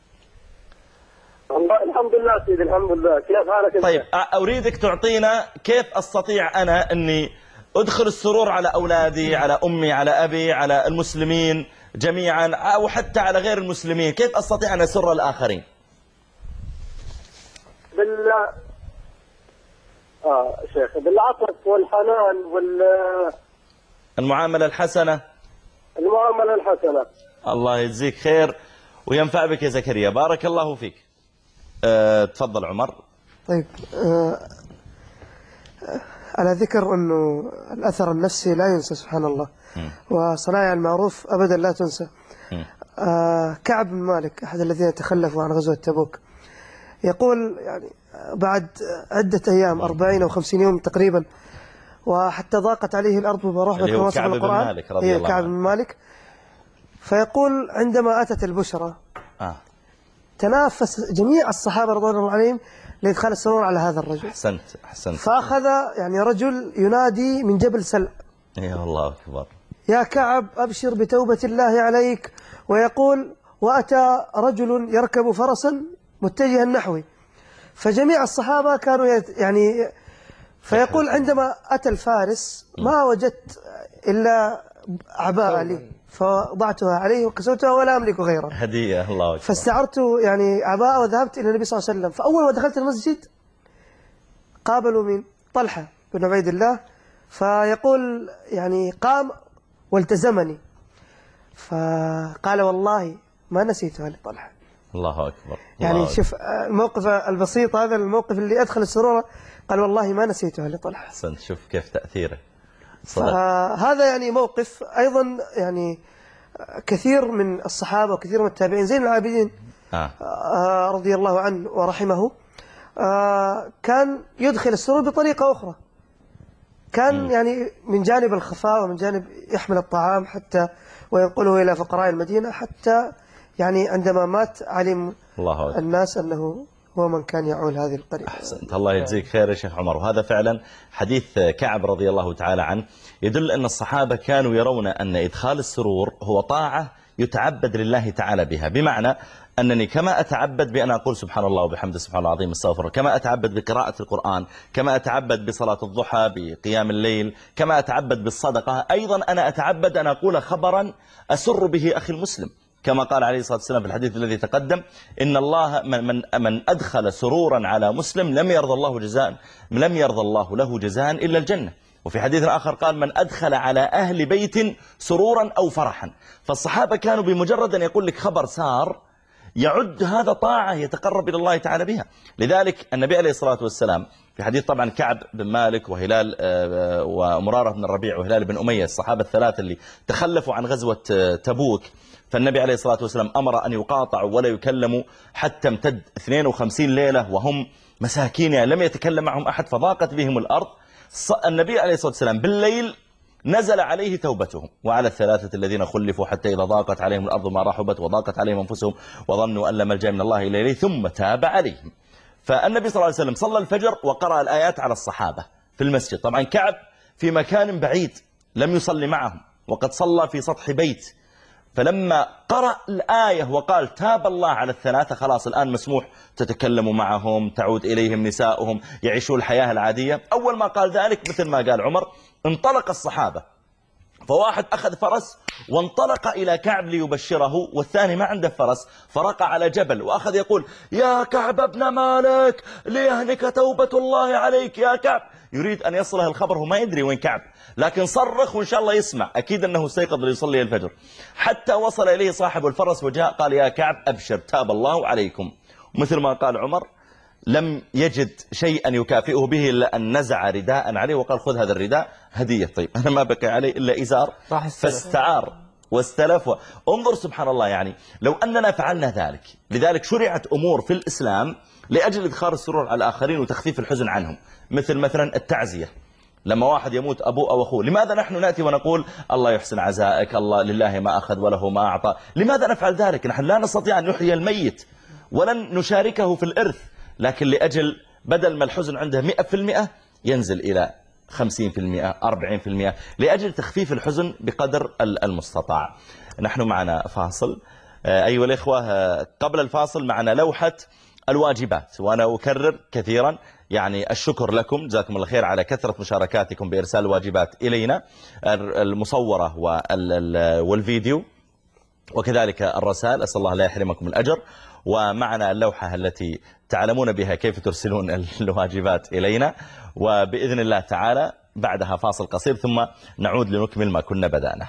الحمد لله سيدي الحمد لله، كيف حالك انت؟ طيب أريدك تعطينا كيف أستطيع أنا أني أدخل السرور على أولادي، على أمي، على أبي، على المسلمين جميعا، أو حتى على غير المسلمين، كيف أستطيع أن أسر الآخرين؟ بالله آه شيخ، بالعطف والحنان وال المعاملة الحسنة. المعاملة الحسنة. الله يجزيك خير وينفع بك يا زكريا، بارك الله فيك. أه تفضل عمر. طيب أه على ذكر أنه الأثر النفسي لا ينسى سبحان الله، م. وصنايع المعروف أبدا لا تنسى. أه كعب بن مالك أحد الذين تخلفوا عن غزوة تبوك يقول يعني بعد عدة أيام أربعين أو خمسين يوم تقريبا، وحتى ضاقت عليه الأرض بما رحبت كما وصف القرآن. مالك رضي الله كعب بن مالك. فيقول عندما أتت البشرى آه. تنافس جميع الصحابة رضي الله عليهم لإدخال السرور على هذا الرجل. أحسنت أحسنت. فأخذ يعني رجل ينادي من جبل سلع يا الله أكبر يا كعب أبشر بتوبة الله عليك، ويقول وأتى رجل يركب فرسا متجها نحوي، فجميع الصحابة كانوا يعني، فيقول عندما أتى الفارس ما وجدت إلا عباءة لي فوضعتها عليه وكسوتها ولا أملك غيرها، هدية. الله أكبر. فاستعرت يعني عباءة وذهبت إلى النبي صلى الله عليه وسلم. فأول ما دخلت المسجد قابلوا من طلحة بن عبيد الله، فيقول يعني قام والتزمني فقال والله ما نسيتها لطلحة. الله أكبر. يعني الله شوف الموقف البسيط هذا، الموقف اللي أدخل السرور، قال والله ما نسيتها لطلحة. أحسنت، شوف كيف تأثيره. هذا يعني موقف أيضا يعني كثير من الصحابة وكثير من التابعين زين العابدين آه. آه رضي الله عنه ورحمه آه كان يدخل السرور بطريقة أخرى، كان م. يعني من جانب الخفاء ومن جانب يحمل الطعام حتى وينقله إلى فقراء المدينة، حتى يعني عندما مات علم الله الناس أنه هو من كان يعول هذه القرية. أحسنت، الله يجزيك خير يا شيخ عمر. وهذا فعلا حديث كعب رضي الله تعالى عنه يدل أن الصحابة كانوا يرون أن إدخال السرور هو طاعة يتعبد لله تعالى بها، بمعنى أنني كما أتعبد بأن أقول سبحان الله وبحمده سبحان الله العظيم استغفر، كما أتعبد بقراءة القرآن، كما أتعبد بصلاة الضحى، بقيام الليل، كما أتعبد بالصدقة، أيضا أنا أتعبد أن أقول خبرا أسر به أخي المسلم، كما قال عليه الصلاة والسلام في الحديث الذي تقدم إن الله من, من, من أدخل سرورا على مسلم لم يرضى الله جزاء لم يرضى الله له جزاء إلا الجنة. وفي حديث آخر قال من أدخل على أهل بيت سرورا أو فرحا. فالصحابة كانوا بمجرد أن يقول لك خبر سار يعد هذا طاعة يتقرب إلى الله تعالى بها. لذلك النبي عليه الصلاة والسلام في حديث طبعا كعب بن مالك وهلال ومرارة بن الربيع وهلال بن أمية الصحابة الثلاثة اللي تخلفوا عن غزوة تبوك، فالنبي عليه الصلاة والسلام أمر أن يقاطعوا ولا يكلموا حتى امتد اثنين وخمسين ليلة وهم مساكين يعني لم يتكلم معهم أحد، فضاقت بهم الأرض. النبي عليه الصلاة والسلام بالليل نزل عليه توبتهم وعلى الثلاثة الذين خلفوا حتى إذا ضاقت عليهم الأرض ما رحبت وضاقت عليهم أنفسهم وظنوا أن لا ملجأ من الله إلا إليه ثم تاب عليهم. فالنبي صلى الله عليه وسلم صلى الفجر وقرأ الآيات على الصحابة في المسجد. طبعا كعب في مكان بعيد لم يصلي معهم، وقد صلى في سطح بيت، فلما قرأ الآية وقال تاب الله على الثلاثة، خلاص الآن مسموح تتكلموا معهم، تعود إليهم نساؤهم، يعيشوا الحياة العادية. أول ما قال ذلك مثل ما قال عمر انطلق الصحابة، فواحد أخذ فرس وانطلق إلى كعب ليبشره، والثاني ما عنده فرس فرقع على جبل وأخذ يقول يا كعب ابن مالك ليهنك توبة الله عليك يا كعب، يريد أن يصله الخبر، هو ما يدري وين كعب، لكن صرخ وإن شاء الله يسمع، أكيد أنه استيقظ ليصلي الفجر، حتى وصل إليه صاحب الفرس وجاء قال يا كعب أبشر تاب الله عليكم. مثل ما قال عمر لم يجد شيئا يكافئه به إلا أن نزع رداء عليه وقال خذ هذا الرداء هدية، طيب أنا ما بقى عليه إلا إزار فاستعار واستلف. انظر سبحان الله، يعني لو أننا فعلنا ذلك، لذلك شرعت أمور في الإسلام لأجل إدخال السرور على الآخرين وتخفيف الحزن عنهم، مثل مثلا التعزية. لما واحد يموت أبوه أو أخوه، لماذا نحن نأتي ونقول الله يحسن عزائك، الله لله ما أخذ وله ما أعطى؟ لماذا نفعل ذلك؟ نحن لا نستطيع أن نحيي الميت ولن نشاركه في الإرث، لكن لأجل بدل ما الحزن عنده مئة في المئة ينزل إلى خمسين في المئة أربعين في المئة، لأجل تخفيف الحزن بقدر المستطاع. نحن معنا فاصل أيها الإخوة، قبل الفاصل معنا لوحة الواجبات، وأنا أكرر كثيرا يعني الشكر لكم، جزاكم الله خير على كثرة مشاركاتكم بإرسال الواجبات إلينا المصورة والفيديو وكذلك الرسائل، أسأل الله لا يحرمكم الأجر. ومعنا اللوحة التي تعلمون بها كيف ترسلون الواجبات إلينا، وبإذن الله تعالى بعدها فاصل قصير ثم نعود لنكمل ما كنا بدأنا.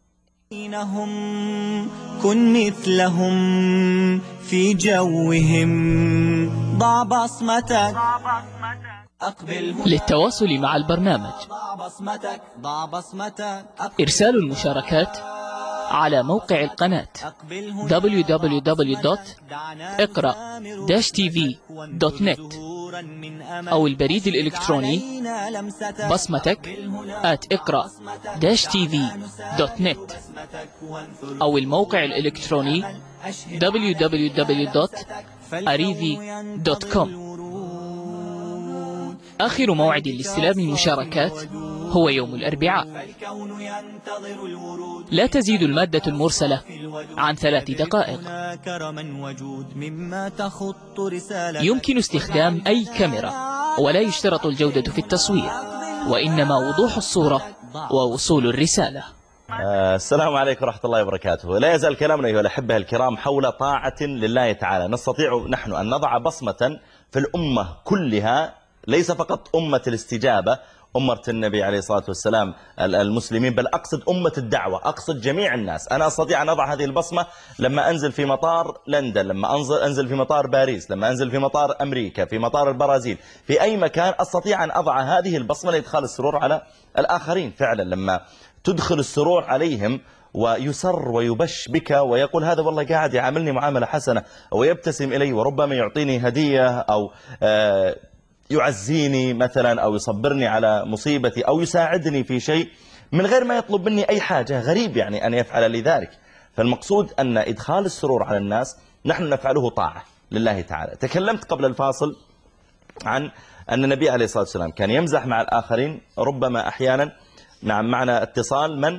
كن مثلهم في جوهم، ضع بصمتك للتواصل مع البرنامج إرسال المشاركات على موقع القناة دبليو دبليو دبليو دوت اقرأ تي في دوت نت أو البريد الإلكتروني بصمتك آت اقرأ تي في دوت نت أو الموقع الإلكتروني دبليو دبليو دبليو دوت أريفي دوت كوم. آخر موعد لاستلام المشاركات هو يوم الأربعاء، لا تزيد المادة المرسلة عن ثلاث دقائق. يمكن استخدام أي كاميرا، ولا يشترط الجودة في التصوير، وإنما وضوح الصورة ووصول الرسالة. آه السلام عليكم ورحمة الله وبركاته. لا يزال كلامنا أيها الأحبة الكرام حول طاعة لله تعالى. نستطيع نحن أن نضع بصمة في الأمة كلها، ليس فقط أمة الاستجابة، أمة النبي عليه الصلاة والسلام المسلمين، بل أقصد أمة الدعوة، أقصد جميع الناس. أنا أستطيع أن أضع هذه البصمة لما أنزل في مطار لندن، لما أنزل, أنزل في مطار باريس، لما أنزل في مطار أمريكا، في مطار البرازيل، في أي مكان أستطيع أن أضع هذه البصمة لإدخال السرور على الآخرين. فعلا لما تدخل السرور عليهم ويسر ويبش بك ويقول هذا والله قاعد يعاملني معاملة حسنة، أو يبتسم إلي وربما يعطيني هدية، أو آه يعزيني مثلا، أو يصبرني على مصيبتي، أو يساعدني في شيء من غير ما يطلب مني أي حاجة، غريب يعني أن يفعل لي ذلك. فالمقصود أن إدخال السرور على الناس نحن نفعله طاعة لله تعالى. تكلمت قبل الفاصل عن أن النبي عليه الصلاة والسلام كان يمزح مع الآخرين، ربما أحيانا. نعم معنا اتصال. من؟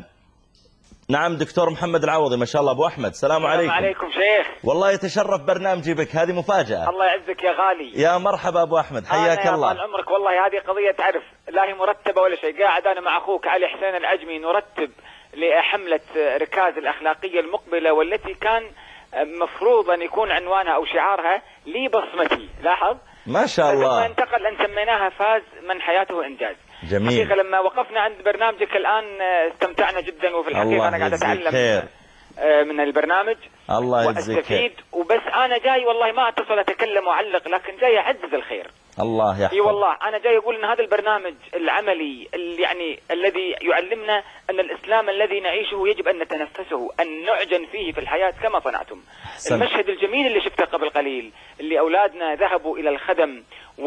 نعم دكتور محمد العوضي. ما شاء الله أبو أحمد، السلام عليكم. السلام عليكم شيخ. والله يتشرف برنامجي بك، هذه مفاجأة. الله يعزك يا غالي. يا مرحبا أبو أحمد، حياك الله. طال عمرك. والله هذه قضية تعرف لا هي مرتبة ولا شيء. قاعد أنا مع أخوك علي حسين العجمي نرتب لحملة ركاز الأخلاقية المقبلة، والتي كان مفروض أن يكون عنوانها أو شعارها لي بصمتي. لاحظ ما شاء الله. ثم انتقل أن سميناها فاز من حياته إنجاز. جميل. حقيقة لما وقفنا عند برنامجك الآن استمتعنا جدا، وفي الحقيقة أنا قاعد أتعلم خير. من البرنامج الله يجزيك خير. وبس أنا جاي والله ما أتصل أتكلم وأعلق، لكن جاي أعزز الخير. الله يحفظ. اي والله انا جاي اقول ان هذا البرنامج العملي يعني الذي يعلمنا ان الاسلام الذي نعيشه يجب ان نتنفسه، ان نعجن فيه في الحياه كما صنعتم. حسن. المشهد الجميل اللي شفته قبل قليل، اللي اولادنا ذهبوا الى الخدم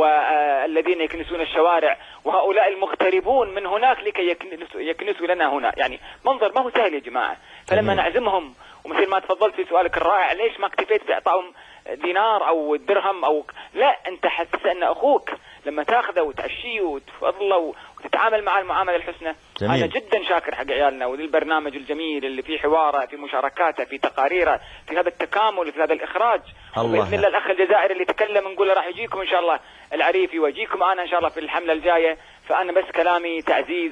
والذين يكنسون الشوارع، وهؤلاء المغتربون من هناك لكي يكنسوا, يكنسوا لنا هنا، يعني منظر ما هو سهل يا جماعه. فلما نعزمهم ومثل ما تفضلت في سؤالك الرائع، ليش ما اكتفيت بإعطائهم دينار أو درهم أو لا، أنت حسس أن أخوك لما تاخذه وتعشيه وتفضله وتتعامل معه المعاملة الحسنى. جميل. أنا جدا شاكر حق عيالنا وللبرنامج الجميل اللي فيه حواره، في مشاركاته، في تقاريره، في هذا التكامل، في هذا الإخراج. وبإذن الله الأخ الجزائري اللي تكلم نقول له راح يجيكم إن شاء الله العريفي ويجيكم أنا إن شاء الله في الحملة الجاية. فأنا بس كلامي تعزيز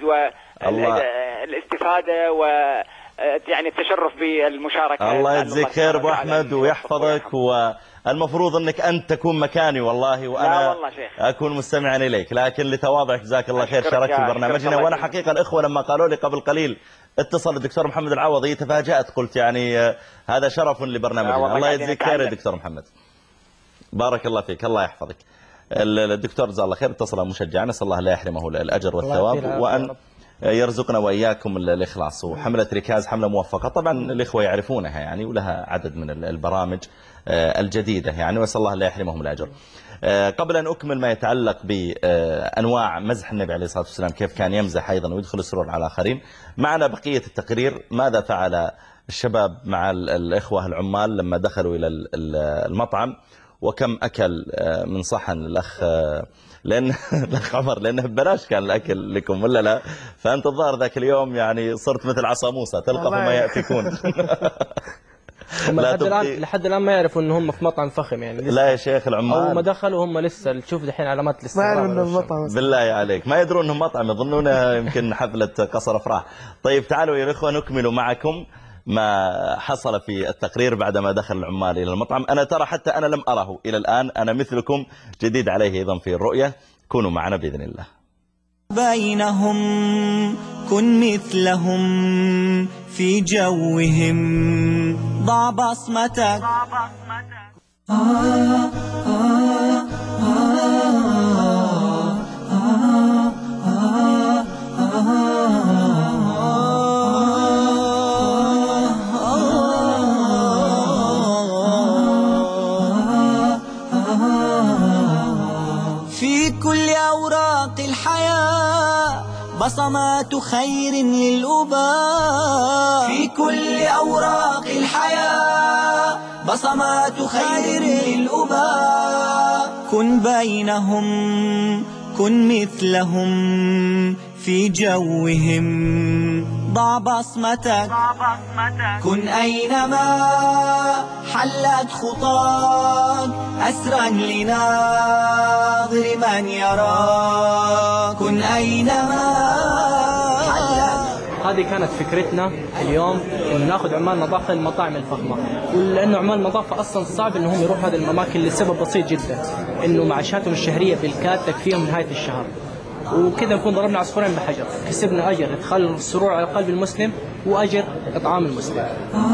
والاستفادة و يعني التشرف بالمشاركة. الله يجزيك خير أبو أحمد ويحفظك، والمفروض أنك أنت تكون مكاني والله، وأنا والله أكون مستمعا إليك، لكن لتواضعك جزاك الله خير شاركت في برنامجنا. وأنا حقيقة الإخوة لما قالوا لي قبل قليل اتصل الدكتور محمد العوضي تفاجأت، قلت يعني هذا شرف لبرنامجنا. الله يجزيك خير يا دكتور محمد، بارك الله فيك، الله يحفظك. الدكتور جزاه الله خير اتصل مشجع، نسأل الله لا يحرمه الأجر والثواب، وأن يرزقنا وإياكم الإخلاص. وحملة ركاز حملة موفقة طبعا، الإخوة يعرفونها يعني، ولها عدد من البرامج الجديدة يعني، وأسأل الله لا يحرمهم الأجر. قبل أن أكمل ما يتعلق بأنواع مزح النبي عليه الصلاة والسلام، كيف كان يمزح أيضا ويدخل السرور على الآخرين، معنا بقية التقرير ماذا فعل الشباب مع الإخوة العمال لما دخلوا إلى المطعم، وكم أكل من صحن الأخ، لأن الأخ عمر لأنه ببلاش كان الأكل لكم ولا لا؟ فأنت الظاهر ذاك اليوم يعني صرت مثل عصا موسى تلقف ما يأتكون. لحد الآن لحد الآن ما يعرفوا إن هم في مطعم فخم يعني. لا يا شيخ، العمال أول ما دخلوا هم لسه تشوف دحين علامات الاستغراب. بالله عليك ما يدرون إنهم مطعم، يظنونه يمكن حفلة قصر أفراح. طيب تعالوا يا إخوة نكمل معكم ما حصل في التقرير بعدما دخل العمال إلى المطعم. أنا ترى حتى أنا لم أره إلى الآن، أنا مثلكم جديد عليه أيضا في الرؤية. كونوا معنا بإذن الله. بينهم كن مثلهم في جوهم، ضع بصمتك. آه آه آه آه في كل أوراق الحياة بصمات خير للأباء، في كل أوراق الحياة بصمات خير للأباء. كن بينهم كن مثلهم في جوهم، ضع بصمتك. كن أينما حلت خطاك أسرا لناظر من يراك. كن أينما حلت. هذه كانت فكرتنا اليوم، إنه ناخذ عمال نظافة المطاعم الفخمة، ولأنه عمال النظافة أصلا صعب إنهم يروحوا هذه الأماكن لسبب بسيط جدا، إنه معاشاتهم الشهرية بالكاد تكفيهم نهاية الشهر. وكذا نكون ضربنا عصفورين بحجر، كسبنا أجر إدخال السرور على قلب المسلم وأجر إطعام المسلم.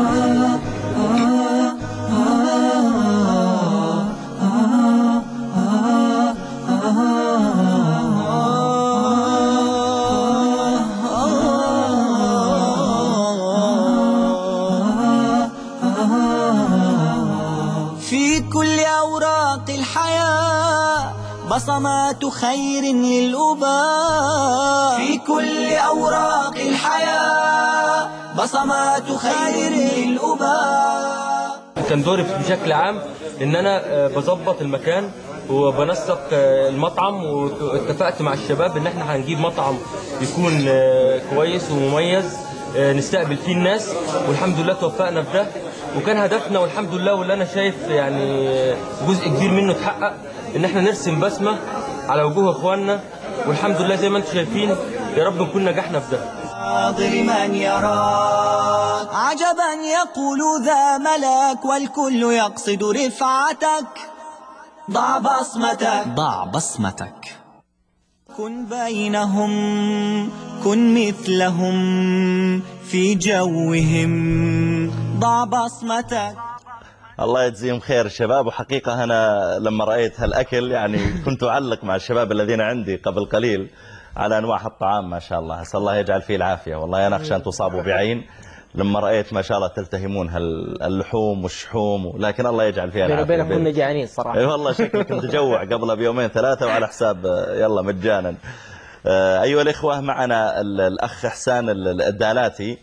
في كل أوراق الحياة بصمات خير للأباء، في كل أوراق الحياة بصمات خير للأباء. كان دوري بشكل عام إن أنا بظبط المكان وبنسق المطعم، واتفقت مع الشباب إن احنا هنجيب مطعم يكون كويس ومميز نستقبل فيه الناس، والحمد لله توفقنا في ده، وكان هدفنا والحمد لله، واللي أنا شايف يعني جزء كبير منه اتحقق، إن احنا نرسم بسمة على وجوه إخواننا، والحمد لله زي ما انتم شايفين، يا رب نكون نجحنا في ده. ناظر من يراك عجبا يقول ذا ملاك، والكل يقصد رفعتك. ضع بصمتك ضع بصمتك. كن بينهم كن مثلهم في جوهم، ضع بصمتك. الله يجزيهم خير الشباب. وحقيقة أنا لما رأيت هالأكل يعني كنت أعلق مع الشباب الذين عندي قبل قليل على أنواع الطعام، ما شاء الله، أسأل الله يجعل فيه العافية. والله أنا أخشى أن تصابوا بعين لما رأيت ما شاء الله تلتهمون هاللحوم والشحوم، لكن الله يجعل فيها العافية. بينك كنا جعانين صراحة. اي والله شكلك متجوع قبل بيومين ثلاثة وعلى حساب يلا مجانا. أيها الإخوة، معنا الأخ حسان الدالاتي،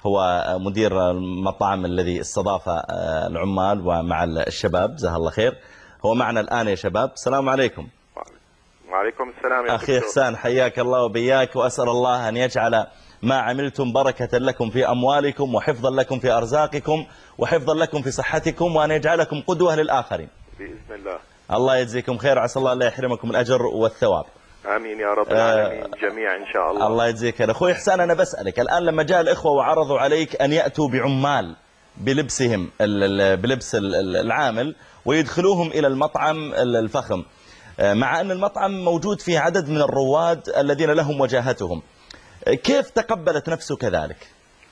هو مدير المطعم الذي استضاف العمال ومع الشباب، جزاه الله خير. هو معنا الآن يا شباب. السلام عليكم. وعليكم السلام يا أخي إحسان، حياك الله وبياك، وأسأل الله أن يجعل ما عملتم بركة لكم في أموالكم، وحفظا لكم في أرزاقكم، وحفظا لكم في صحتكم، وأن يجعلكم قدوة للآخرين بإذن الله. الله يجزيكم خير، عسى الله لا يحرمكم الأجر والثواب. آمين يا رب العالمين جميعا إن شاء الله. الله يجزيك خير. أخوي إحسان، أنا بسألك الآن، لما جاء الإخوة وعرضوا عليك أن يأتوا بعمال بلبسهم بلبس العامل ويدخلوهم إلى المطعم الفخم، مع أن المطعم موجود فيه عدد من الرواد الذين لهم وجاهتهم، كيف تقبلت نفسه كذلك؟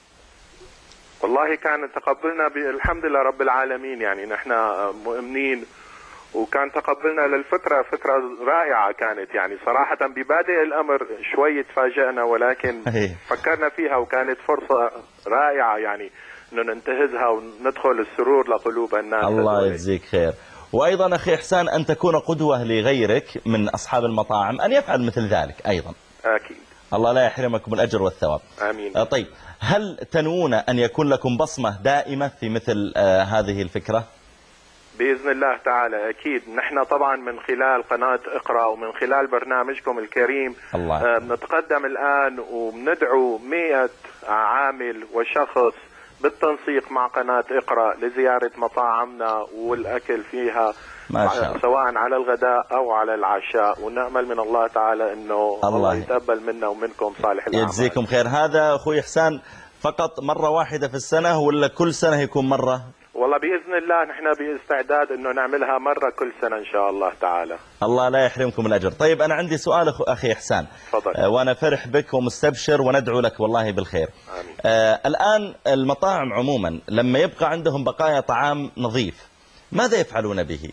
والله كان تقبلنا بالحمد لله رب العالمين، يعني نحن مؤمنين، وكان تقبلنا للفكرة فكرة رائعة كانت، يعني صراحة ببادئ الأمر شوي تفاجأنا، ولكن فكرنا فيها وكانت فرصة رائعة يعني أنه ننتهزها وندخل السرور لقلوب الناس. الله يجزيك خير. وأيضا أخي إحسان، أن تكون قدوة لغيرك من أصحاب المطاعم أن يفعل مثل ذلك أيضا. أكيد. الله لا يحرمكم الأجر والثواب. آمين. طيب، هل تنوون أن يكون لكم بصمة دائمة في مثل آه هذه الفكرة؟ بإذن الله تعالى أكيد. نحن طبعا من خلال قناة اقرأ ومن خلال برنامجكم الكريم الله. آه بنتقدم الآن وبندعو مئة عامل وشخص بالتنسيق مع قناة اقرأ لزيارة مطاعمنا والأكل فيها، ما شاء الله، سواء على الغداء أو على العشاء، ونأمل من الله تعالى أنه الله, الله يتقبل منا ومنكم صالح الأعمال. يجزيكم خير. هذا أخوي إحسان فقط مرة واحدة في السنة ولا كل سنة يكون مرة؟ والله بإذن الله نحن باستعداد أنه نعملها مرة كل سنة إن شاء الله تعالى. الله لا يحرمكم الأجر. طيب، أنا عندي سؤال أخي إحسان. فضل. آه وأنا فرح بك ومستبشر وندعو لك والله بالخير. آمين. آه الآن المطاعم عموما لما يبقى عندهم بقايا طعام نظيف ماذا يفعلون به؟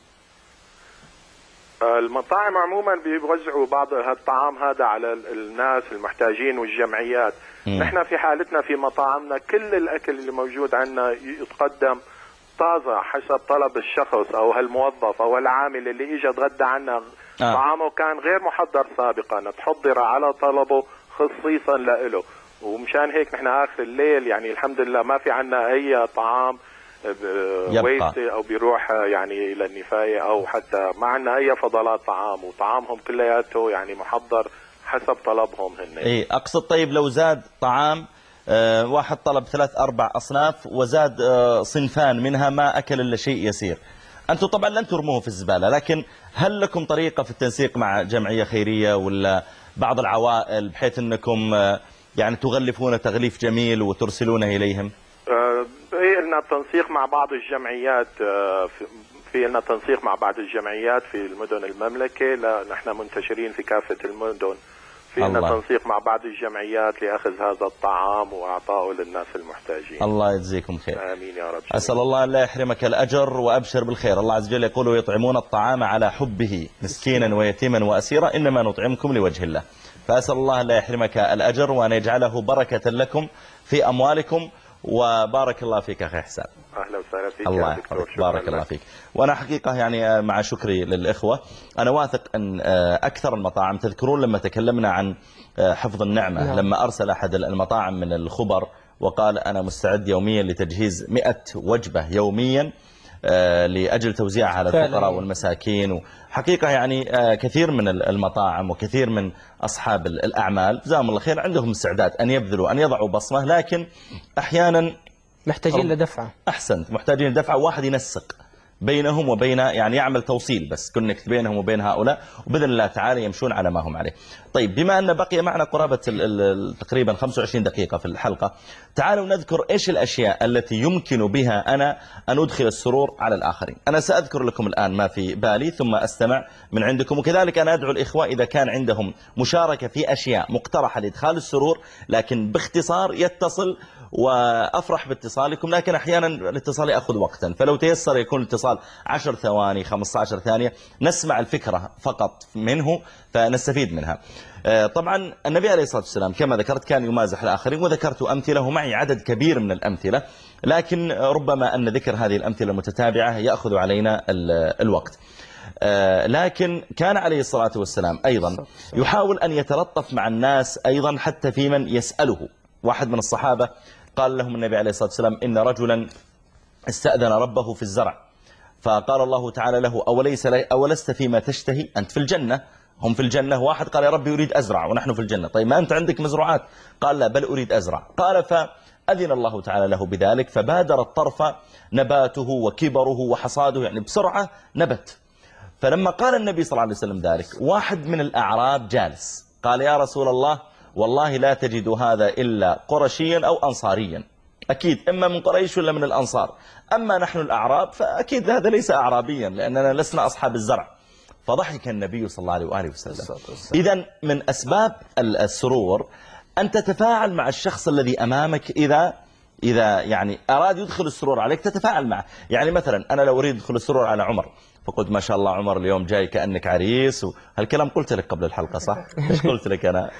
المطاعم عموما بيوزعوا بعض هالطعام هذا على الناس المحتاجين والجمعيات. م. نحن في حالتنا في مطاعمنا كل الأكل اللي موجود عندنا يتقدم طازة حسب طلب الشخص أو هالموظف أو العامل اللي إجا تغدى عنا. آه. طعامه كان غير محضر سابقا، تحضر على طلبه خصيصا له، ومشان هيك نحن آخر الليل يعني الحمد لله ما في عنا أي طعام ويست او بيروح يعني الى النفايه، او حتى ما عندنا اي فضلات طعام، وطعامهم كلياته يعني محضر حسب طلبهم هن. اي اقصد، طيب لو زاد طعام آه واحد طلب ثلاث اربع اصناف وزاد آه صنفان منها ما اكل الا شيء يسير، انتم طبعا لن ترموه في الزباله، لكن هل لكم طريقه في التنسيق مع جمعيه خيريه ولا بعض العوائل بحيث انكم آه يعني تغلفون تغليف جميل وترسلونه اليهم؟ في لنا تنسيق مع بعض الجمعيات، في لنا تنسيق مع بعض الجمعيات في المدن المملكة، لا نحن منتشرين في كافة المدن، في لنا تنسيق مع بعض الجمعيات لأخذ هذا الطعام وإعطائه للناس المحتاجين. الله يجزيكم خير. آمين يا رب. أسأل الله أن لا يحرمك الأجر وأبشر بالخير. الله عز وجل يقول: ويطعمون الطعام على حبه مسكينا ويتيما وأسيرا إنما نطعمكم لوجه الله. فأسأل الله أن لا يحرمك الأجر وأن يجعله بركة لكم في أموالكم. وبارك الله فيك أخي إحسان. أهلا وسهلا فيك الله يحفظك. بارك الله فيك. وأنا حقيقة يعني مع شكري للإخوة أنا واثق أن أكثر المطاعم، تذكرون لما تكلمنا عن حفظ النعمة، نعم. لما أرسل أحد المطاعم من الخبر وقال أنا مستعد يوميا لتجهيز مئة وجبة يوميا لأجل توزيعها على الفقراء والمساكين. حقيقة يعني كثير من المطاعم وكثير من أصحاب الأعمال جزاهم الله خير عندهم استعداد أن يبذلوا أن يضعوا بصمة، لكن أحيانا محتاجين لدفعة. أحسنت، محتاجين لدفعة، واحد ينسق بينهم وبين يعني يعمل توصيل بس كونكت بينهم وبين هؤلاء، وبإذن الله تعالى يمشون على ما هم عليه. طيب، بما أن بقي معنا قرابة تقريبا خمسة وعشرين دقيقة في الحلقة، تعالوا نذكر إيش الأشياء التي يمكن بها أنا أن أدخل السرور على الآخرين. أنا سأذكر لكم الآن ما في بالي ثم أستمع من عندكم، وكذلك أنا أدعو الإخوة إذا كان عندهم مشاركة في أشياء مقترحة لإدخال السرور، لكن باختصار يتصل، وأفرح باتصالكم، لكن أحيانا الاتصال يأخذ وقتا، فلو تيسر يكون الاتصال عشر ثواني خمسة عشر ثانية نسمع الفكرة فقط منه فنستفيد منها. طبعا النبي عليه الصلاة والسلام كما ذكرت كان يمازح الآخرين، وذكرت أمثله معي عدد كبير من الأمثلة، لكن ربما أن ذكر هذه الأمثلة المتتابعة يأخذ علينا الوقت. لكن كان عليه الصلاة والسلام أيضا يحاول أن يتلطف مع الناس أيضا حتى في من يسأله. واحد من الصحابة قال لهم النبي عليه الصلاة والسلام إن رجلا استأذن ربه في الزرع، فقال الله تعالى له أوليس لي أولست فيما تشتهي؟ أنت في الجنة، هم في الجنة. واحد قال يا ربي أريد أزرع ونحن في الجنة. طيب ما أنت عندك مزروعات؟ قال لا بل أريد أزرع. قال فأذن الله تعالى له بذلك، فبادر الطرف نباته وكبره وحصاده، يعني بسرعة نبت. فلما قال النبي صلى الله عليه وسلم ذلك، واحد من الأعراب جالس قال يا رسول الله والله لا تجد هذا إلا قرشيا أو أنصاريا، أكيد إما من قريش ولا من الأنصار، أما نحن الأعراب فأكيد هذا ليس أعرابيا لأننا لسنا أصحاب الزرع. فضحك النبي صلى الله عليه وآله وسلم. إذن من أسباب السرور أن تتفاعل مع الشخص الذي أمامك، إذا إذا يعني أراد يدخل السرور عليك تتفاعل معه. يعني مثلا أنا لو أريد أدخل السرور على عمر فقلت ما شاء الله عمر اليوم جاي كأنك عريس، وهالكلام قلت لك قبل الحلقة صح؟ إيش قلت لك أنا؟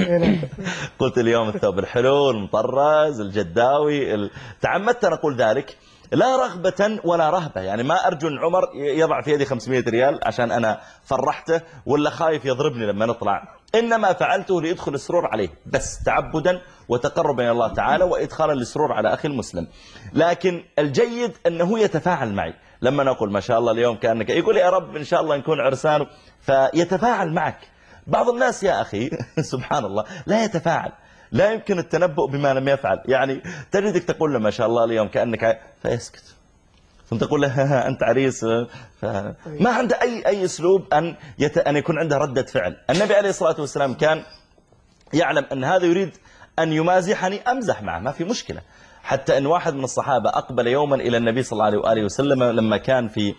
قلت اليوم الثوب الحلو المطرز الجداوي ال... تعمدت أن أقول ذلك لا رغبة ولا رهبة، يعني ما أرجو أن عمر يضع في يدي خمسمائة ريال عشان أنا فرحته ولا خايف يضربني لما نطلع، إنما فعلته ليدخل السرور عليه بس تعبدا وتقربا إلى الله تعالى وإدخالا للسرور على أخي المسلم. لكن الجيد أنه يتفاعل معي لما نقول ما شاء الله اليوم كأنك، يقول يا رب إن شاء الله نكون عرسان، فيتفاعل معك. بعض الناس يا أخي سبحان الله لا يتفاعل، لا يمكن التنبؤ بما لم يفعل، يعني تجدك تقول له ما شاء الله اليوم كأنك، فيسكت، ثم تقول له أنت عريس، ما عنده أي أي أسلوب أن يت... أن يكون عنده ردة فعل. النبي عليه الصلاة والسلام كان يعلم أن هذا يريد أن يمازحني، أمزح معه ما في مشكلة. حتى أن واحد من الصحابة أقبل يوما إلى النبي صلى الله عليه وآله وسلم لما كان في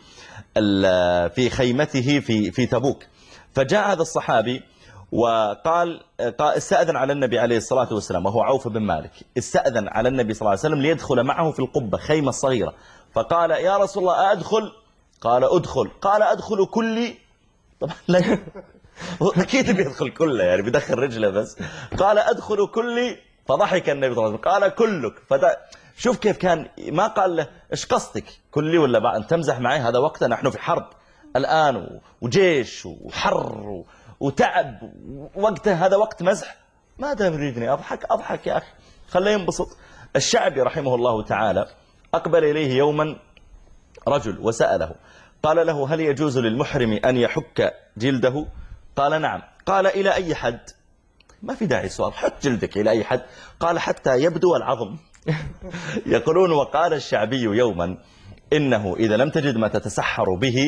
في خيمته في في تبوك، فجاء هذا الصحابي وقال استأذن على النبي عليه الصلاة والسلام وهو عوف بن مالك، استأذن على النبي صلى الله عليه وسلم ليدخل معه في القبة خيمة صغيرة، فقال يا رسول الله أدخل؟ قال أدخل. قال أدخل كلي؟ طبعا لا أكيد بيدخل كله، يعني بيدخل رجله بس. قال أدخل كلي؟ فضحك النبي صلى الله عليه وسلم قال كلك. فدا شوف كيف كان، ما قال له إيش قصدك كلي ولا بعد أن تمزح معي، هذا وقتنا نحن في حرب الآن وجيش وحر وتعب، وقته هذا وقت مزح. ما دام يريدني أضحك أضحك يا أخي، خليه ينبسط. الشعبي رحمه الله تعالى أقبل إليه يوما رجل وسأله، قال له هل يجوز للمحرم أن يحك جلده؟ قال نعم. قال إلى أي حد؟ ما في داعي السؤال، حك جلدك إلى أي حد؟ قال حتى يبدو العظم. يقولون وقال الشعبي يوما إنه إذا لم تجد ما تتسحر به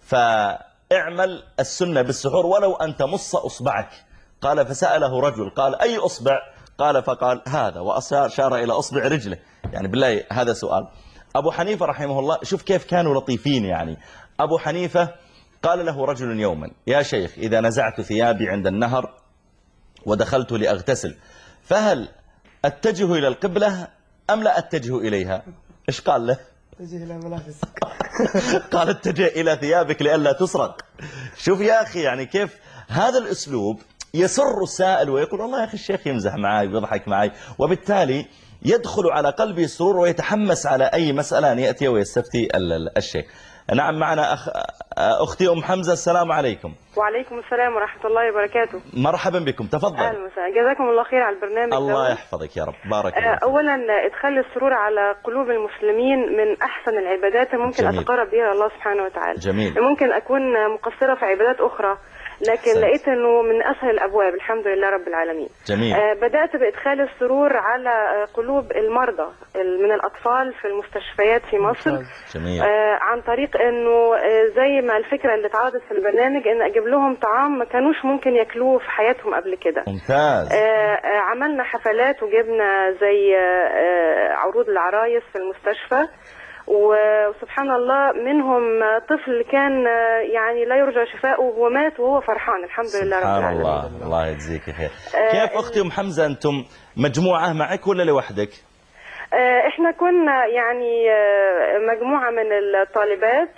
فاعمل السنة بالسحور ولو أن تمص أصبعك. قال فسأله رجل قال أي أصبع؟ قال فقال هذا، وأشار إلى أصبع رجله. يعني بالله هذا سؤال. أبو حنيفة رحمه الله شوف كيف كانوا لطيفين، يعني أبو حنيفة قال له رجل يوما يا شيخ إذا نزعت ثيابي عند النهر ودخلت لأغتسل فهل أتجه إلى القبلة أم لا أتجه إليها؟ إيش قال له؟ اتجه إلى ملابس. قال اتجه إلى ثيابك لئلا تسرق. شوف يا أخي يعني كيف هذا الأسلوب يسر السائل ويقول والله يا أخي الشيخ يمزح معي ويضحك معي، وبالتالي يدخل على قلبه السرور ويتحمس على أي مسألة أن يأتي ويستفتي الشيخ. نعم معنا أخ... أختي أم حمزة، السلام عليكم. وعليكم السلام ورحمة الله وبركاته. مرحبا بكم، تفضل. أهلا وسهلا، جزاكم الله خير على البرنامج. الله ده. يحفظك يا رب، بارك الله. أولا إدخال السرور على قلوب المسلمين من أحسن العبادات ممكن جميل. أتقرب بها الله سبحانه وتعالى. جميل. ممكن أكون مقصرة في عبادات أخرى لكن سنت. لقيت أنه من أسهل الأبواب الحمد لله رب العالمين. جميل. آه بدأت بإدخال السرور على قلوب المرضى من الأطفال في المستشفيات في مصر. جميل. آه عن طريق أنه آه زي ما الفكرة اللي اتعرضت في البرنامج أن أجيب لهم طعام ما كانوش ممكن يأكلوه في حياتهم قبل كده. ممتاز. آه آه عملنا حفلات وجبنا زي آه عروض العرايس في المستشفى، وسبحان الله منهم طفل كان يعني لا يرجى شفاؤه ومات وهو فرحان الحمد لله رب العالمين. سبحان الله، الله يجزيك خير. كيف أختي أم حمزة أنتم مجموعة معك ولا لوحدك؟ احنا كنا يعني مجموعة من الطالبات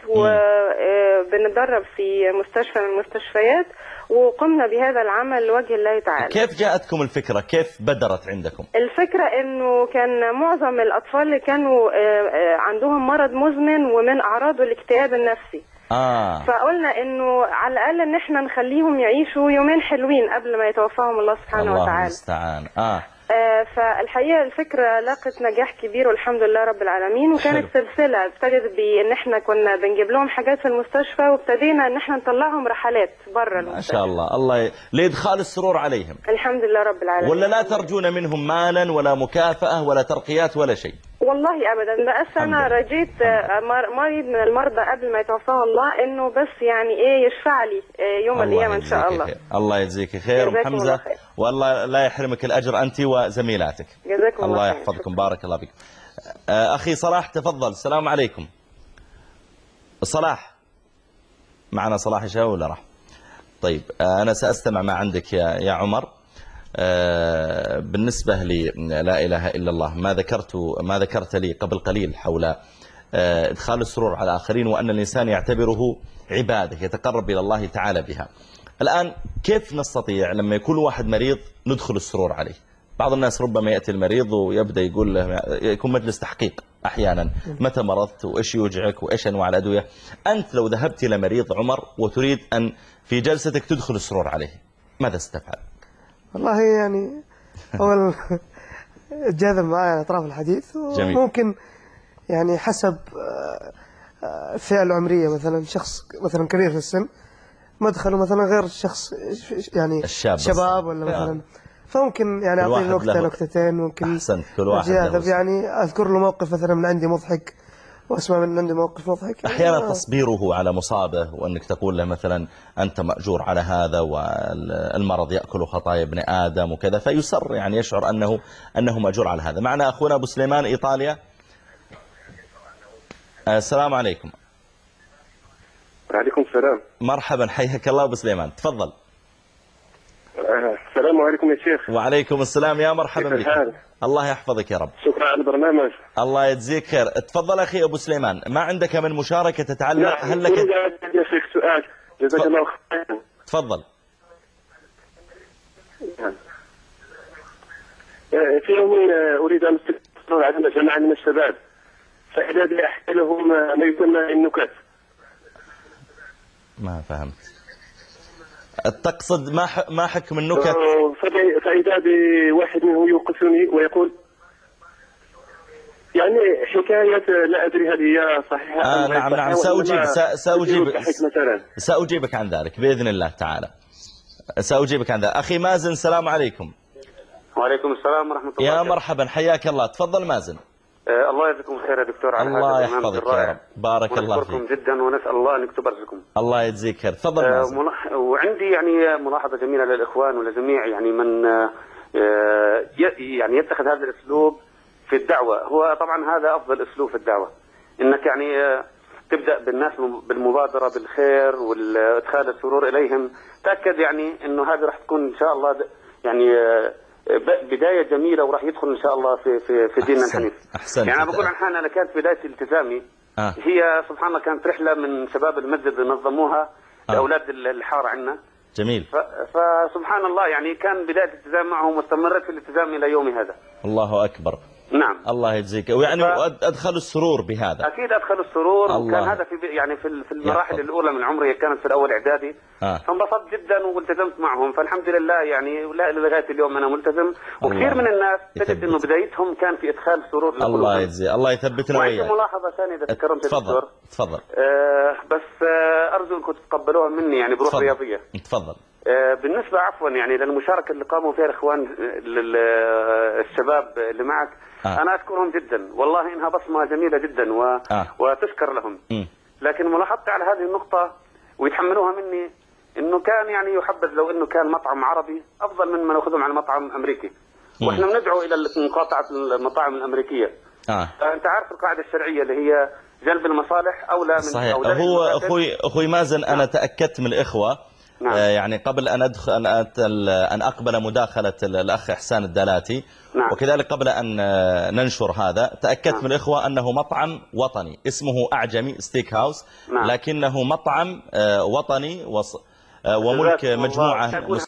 وبندرب في مستشفى من المستشفيات وقمنا بهذا العمل لوجه الله تعالى. كيف جاءتكم الفكرة؟ كيف بدرت عندكم؟ الفكرة انه كان معظم الاطفال اللي كانوا عندهم مرض مزمن ومن اعراضه الاكتئاب النفسي. آه. فقلنا انه على الاقل ان احنا نخليهم يعيشوا يومين حلوين قبل ما يتوفاهم الله سبحانه الله وتعالى. المستعان. آه. آه، فالحقيقة الفكرة لاقت نجاح كبير والحمد لله رب العالمين، وكانت حلو. سلسلة ابتدت بان احنا كنا بنجيب لهم حاجات في المستشفى، وابتدينا ان احنا نطلعهم رحلات بره ما المستشفى. شاء الله، الله ي... لإدخال السرور عليهم. الحمد لله رب العالمين. ولا لا ترجون منهم مالا ولا مكافأة ولا ترقيات ولا شيء؟ والله ابدا، بس انا رجيت آه، مر- مريض من المرضى قبل ما يتوفاه الله انه بس يعني ايه يشفع لي آه، يوم القيامة ان شاء الله. خير. الله يجزيك خير أم جزاكم الله حمزة، خير. والله لا يحرمك الأجر أنت وزميلاتك. جزاكم الله الله خير. يحفظكم، بارك الله بك. آه، أخي صلاح تفضل. السلام عليكم. صلاح معنا؟ صلاح شاو ولا راح؟ طيب آه، أنا سأستمع ما عندك يا يا عمر. آه، بالنسبة لي لا إله إلا الله، ما ذكرت ما ذكرت لي قبل قليل حول آه، إدخال السرور على الآخرين، وأن الإنسان يعتبره عبادة يتقرب إلى الله تعالى بها. الآن كيف نستطيع لما يكون واحد مريض ندخل السرور عليه؟ بعض الناس ربما يأتي المريض ويبدأ يقول له، يكون مجلس تحقيق أحيانا، متى مرضت وإيش يوجعك وإيش أنواع الأدوية. أنت لو ذهبت إلى مريض عمر وتريد أن في جلستك تدخل السرور عليه، ماذا ستفعل؟ والله يعني أول جاذب معي أطراف الحديث، جميل. وممكن يعني حسب آه، آه، الفئة العمرية، مثلا شخص مثلا كبير في السن مدخله مثلا غير شخص يعني الشاب شباب ولا مثلا، فممكن يعني كل أعطيه واحد نكتة له- نكتتين، ممكن أحسنت، كل واحد له أجاذب يعني أذكر له موقف مثلا من عندي مضحك، وأسمع من عندي موقف مضحك. أحيانا آه. تصبيره على مصابه، وأنك تقول له مثلا أنت مأجور على هذا، والمرض يأكل خطايا ابن آدم وكذا، فيسر يعني يشعر أنه أنه مأجور على هذا. معنا أخونا أبو سليمان إيطاليا. السلام عليكم. وعليكم السلام. مرحبا، حياك الله أبو سليمان، تفضل. السلام عليكم يا شيخ. وعليكم السلام، يا مرحبا كيف بك. الحال؟ الله يحفظك يا رب. شكرا على البرنامج. الله يجزيك خير. تفضل أخي أبو سليمان، ما عندك من مشاركة تتعلق؟ نعم، هل لك؟ أريد أن يا شيخ سؤال. جزاك الله خيرا. تفضل. نعم. في يوم أريد أن أستفسر عن جماعة من الشباب، فإذا بدي أحكي لهم ما يسمى النكت. ما فهمت. تقصد ما ح... ما حكم النكت؟ فإذا- فإذا بواحد منهم يوقفني ويقول يعني حكاية لا أدري هل هي صحيحة آه أم غير نعم نعم، صحيحة، سأجيب وإنما سأ- سأجيب تثير الضحك مثلا. سأجيبك عن ذلك بإذن الله تعالى. سأجيبك عن ذلك. أخي مازن، السلام عليكم. وعليكم السلام ورحمة الله يا وبركاته. مرحبا، حياك الله، تفضل مازن. آه الله يجزيكم خير يا دكتور على الله هذا البرنامج يحفظك يا الرائع. رب، بارك الله ونشكركم فيك. جدا ونسأل الله أن يكتب رزقكم. الله يجزيك خير، تفضل آه مازن. ملاح... وعندي يعني ملاحظة جميلة للإخوان ولجميع يعني من آه ي- يعني يتخذ هذا الأسلوب في الدعوة. هو طبعا هذا أفضل أسلوب في الدعوة، إنك يعني آه تبدأ بالناس بالمبادرة بالخير وإدخال السرور إليهم. تأكد يعني إنه هذه راح تكون إن شاء الله يعني آه بداية جميلة، وراح يدخل إن شاء الله في في في ديننا الحنيف. أحسنت. يعني أنا بقول عن حالي، أنا كانت بداية التزامي آه. هي سبحان الله كانت رحلة من شباب المسجد نظموها آه. لأولاد الحارة عندنا. جميل. ف... فسبحان الله يعني كان بداية الالتزام معهم واستمرت في الالتزام إلى يومي هذا. الله أكبر. نعم. الله يجزيك. ويعني ف... أدخل السرور بهذا. أكيد أدخل السرور، الله. وكان هذا في يعني في في المراحل يحفظ. الأولى من عمري، كانت في الأول إعدادي. آه. فانبسطت جدا والتزمت معهم، فالحمد لله يعني لا لغاية اليوم أنا ملتزم. وكثير من الناس تجد إنه بدايتهم كان في إدخال سرور للقلوب. الله يجزي، الله يثبتنا وعندي وياك. ملاحظة ثانية إذا تكرمت يا دكتور. تفضل. آه بس آه أرجو أنكم تتقبلوها مني يعني بروح تفضل. رياضية. تفضل. آه بالنسبة عفوا يعني للمشاركة اللي قاموا فيها الإخوان لل- الشباب اللي معك، آه. أنا أشكرهم جدا والله، إنها بصمة جميلة جدا و... آه. وتشكر لهم. م. لكن ملاحظتي على هذه النقطة ويتحملوها مني، إنه كان يعني يحبذ لو إنه كان مطعم عربي أفضل من ما نأخذهم على مطعم أمريكي. م. وإحنا بندعو إلى مقاطعة المطاعم الأمريكية. آه. أنت عارف القاعدة الشرعية اللي هي جلب المصالح أولى من صحيح. أولى هو المفاسد. أخوي أخوي مازن، أنا تأكدت من الإخوة. نعم. آه يعني قبل أن أدخل أن, أتل أن أقبل مداخلة الأخ إحسان الدلاتي. نعم. وكذلك قبل أن ننشر هذا تأكدت نعم. من الإخوة أنه مطعم وطني اسمه أعجمي ستيك هاوس. نعم. لكنه مطعم آه وطني وص... آه وملك مجموعة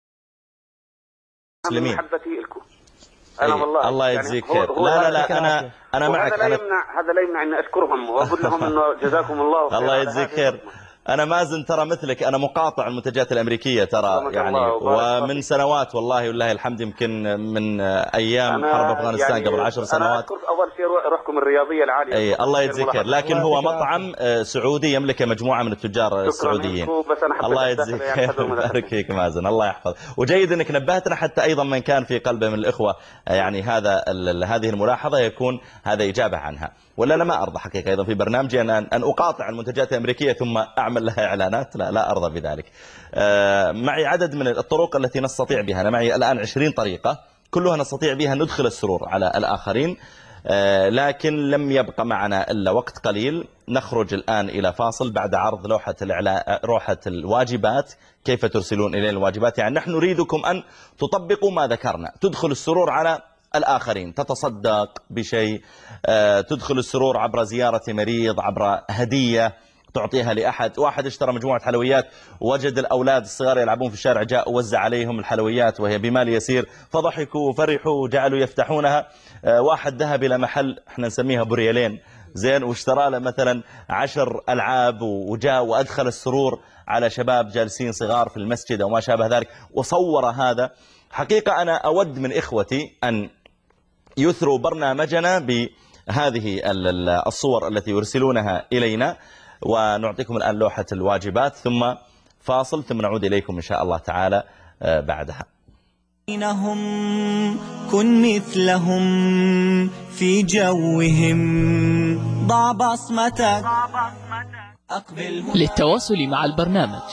مسلمين. محبتي لكم. أنا والله الله يجزيك خير. يعني لا لا لا أنا أنا معك. هذا لا يمنع هذا لا يمنع أن أشكرهم وأقول لهم إنه جزاكم الله خير. الله يجزيك خير. أنا مازن ترى مثلك، أنا مقاطع المنتجات الأمريكية ترى يعني، ومن سنوات والله والله الحمد، يمكن من أيام حرب أفغانستان يعني قبل عشر سنوات. أنا أذكر أول شيء روحكم الرياضية العالية. أي الله يجزيك خير، لكن هو مطعم سعودي يملكه مجموعة من التجار السعوديين. الله يجزيك خير ويبارك فيك مازن، الله يحفظ. وجيد أنك نبهتنا حتى أيضا من كان في قلبه من الإخوة يعني هذا هذه الملاحظة يكون هذا إجابة عنها. ولا أنا ما أرضى حقيقة أيضا في برنامجي أن أن أقاطع المنتجات الأمريكية ثم أعمل لها إعلانات، لا لا أرضى بذلك. معي عدد من الطرق التي نستطيع بها، أنا معي الآن عشرين طريقة كلها نستطيع بها ندخل السرور على الآخرين، لكن لم يبقى معنا إلا وقت قليل. نخرج الآن إلى فاصل بعد عرض لوحة الإعلان، لوحة الواجبات، كيف ترسلون إلينا الواجبات. يعني نحن نريدكم أن تطبقوا ما ذكرنا، تدخل السرور على الآخرين، تتصدق بشيء، تدخل السرور عبر زيارة مريض، عبر هدية تعطيها لأحد. واحد اشترى مجموعة حلويات ووجد الأولاد الصغار يلعبون في الشارع، جاء ووزع عليهم الحلويات وهي بمال يسير، فضحكوا وفرحوا وجعلوا يفتحونها. واحد ذهب إلى محل احنا نسميها بريالين زين، واشترى له مثلا عشر ألعاب وجاء وأدخل السرور على شباب جالسين صغار في المسجد أو ما شابه ذلك وصور هذا. حقيقة أنا أود من إخوتي أن يثروا برنامجنا بهذه الصور التي يرسلونها إلينا، ونعطيكم الآن لوحة الواجبات ثم فاصل، ثم نعود إليكم إن شاء الله تعالى بعدها. بينهم كن مثلهم في جوهم، ضع بصمتك للتواصل مع البرنامج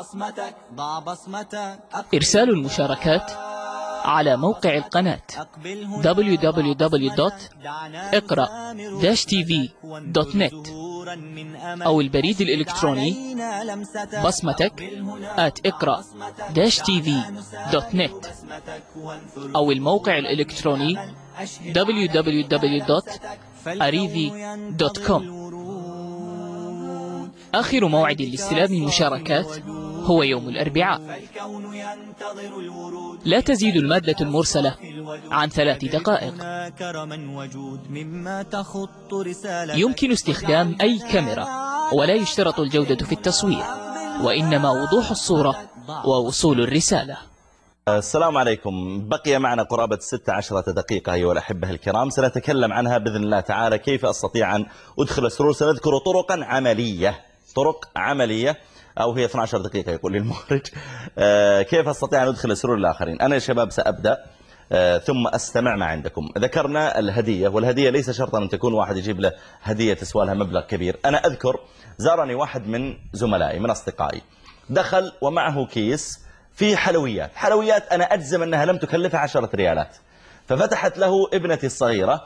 إرسال المشاركات على موقع القناة دبليو دبليو دبليو دوت اقرأ تي في دوت نت أو البريد الإلكتروني بصمتك آت اقرأ تي في دوت نت أو الموقع الإلكتروني دبليو دبليو دبليو دوت أريفي دوت كوم. آخر موعد لاستلام المشاركات هو يوم الأربعاء. لا تزيد المادة المرسلة عن ثلاث دقائق. يمكن استخدام أي كاميرا ولا يشترط الجودة في التصوير، وإنما وضوح الصورة ووصول الرسالة. السلام عليكم. بقي معنا قرابة ستة عشرة دقيقة أيها الأحبة الكرام، سنتكلم عنها بإذن الله تعالى كيف أستطيع أن أدخل السرور. سنذكر طرقا عملية، طرق عملية، أو هي اثنتي عشرة دقيقة يقول لي المخرج. آه كيف أستطيع أن أدخل السرور للآخرين. أنا يا شباب سأبدأ آه ثم أستمع ما عندكم. ذكرنا الهدية، والهدية ليس شرطا أن تكون واحد يجيب له هدية تسوى لها مبلغ كبير. أنا أذكر زارني واحد من زملائي من أصدقائي، دخل ومعه كيس فيه حلويات، حلويات أنا أجزم أنها لم تكلفها عشرة ريالات. ففتحت له ابنتي الصغيرة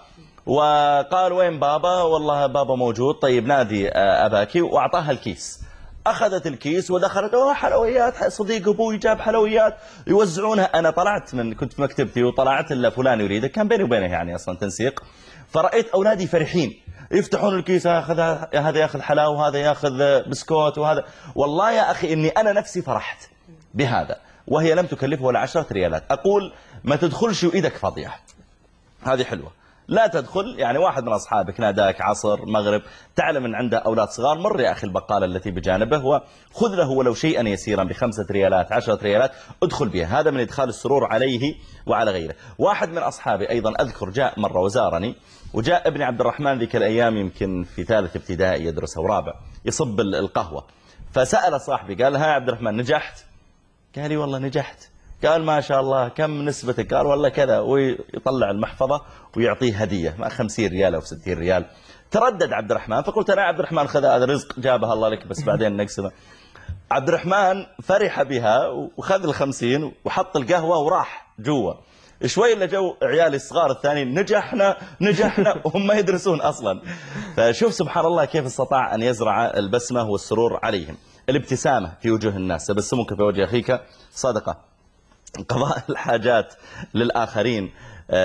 وقال وين بابا؟ والله بابا موجود. طيب نادي أباكي، وأعطاها الكيس. أخذت الكيس ودخلت، أوه حلويات، صديق أبوي جاب حلويات يوزعونها. أنا طلعت من كنت في مكتبتي وطلعت إلا فلان يريده، كان بيني وبينه يعني أصلا تنسيق. فرأيت أولادي فرحين يفتحون الكيس، هذا هذا ياخذ حلاوة وهذا ياخذ بسكوت وهذا. والله يا أخي إني أنا نفسي فرحت بهذا، وهي لم تكلفه ولا عشرة ريالات. أقول ما تدخلش وإيدك فاضية، هذه حلوة. لا تدخل يعني واحد من أصحابك ناداك عصر مغرب، تعلم أن عنده أولاد صغار، مر يا أخي البقالة التي بجانبه وخذ له ولو شيئا يسيرا بخمسة ريالات عشرة ريالات، ادخل بها. هذا من إدخال السرور عليه وعلى غيره. واحد من أصحابي أيضا أذكر جاء مرة وزارني، وجاء ابن عبد الرحمن ذيك الأيام يمكن في ثالث ابتدائي يدرس أو رابع، يصب القهوة. فسأل صاحبي قال ها يا عبد الرحمن نجحت؟ قال لي والله نجحت. قال ما شاء الله كم نسبتك؟ قال والله كذا، ويطلع المحفظة ويعطيه هدية مع خمسين ريال أو ستين ريال. تردد عبد الرحمن، فقلت أنا عبد الرحمن خذ هذا رزق جابها الله لك بس بعدين نقسمه. عبد الرحمن فرح بها وخذ الخمسين وحط القهوة وراح جوا. شوي اللي جو عيالي الصغار الثانيين نجحنا نجحنا وهم ما يدرسون أصلا. فشوف سبحان الله كيف استطاع أن يزرع البسمة والسرور عليهم. الابتسامة في وجوه الناس، تبسمك في وجه أخيك صدقة. قضاء الحاجات للآخرين،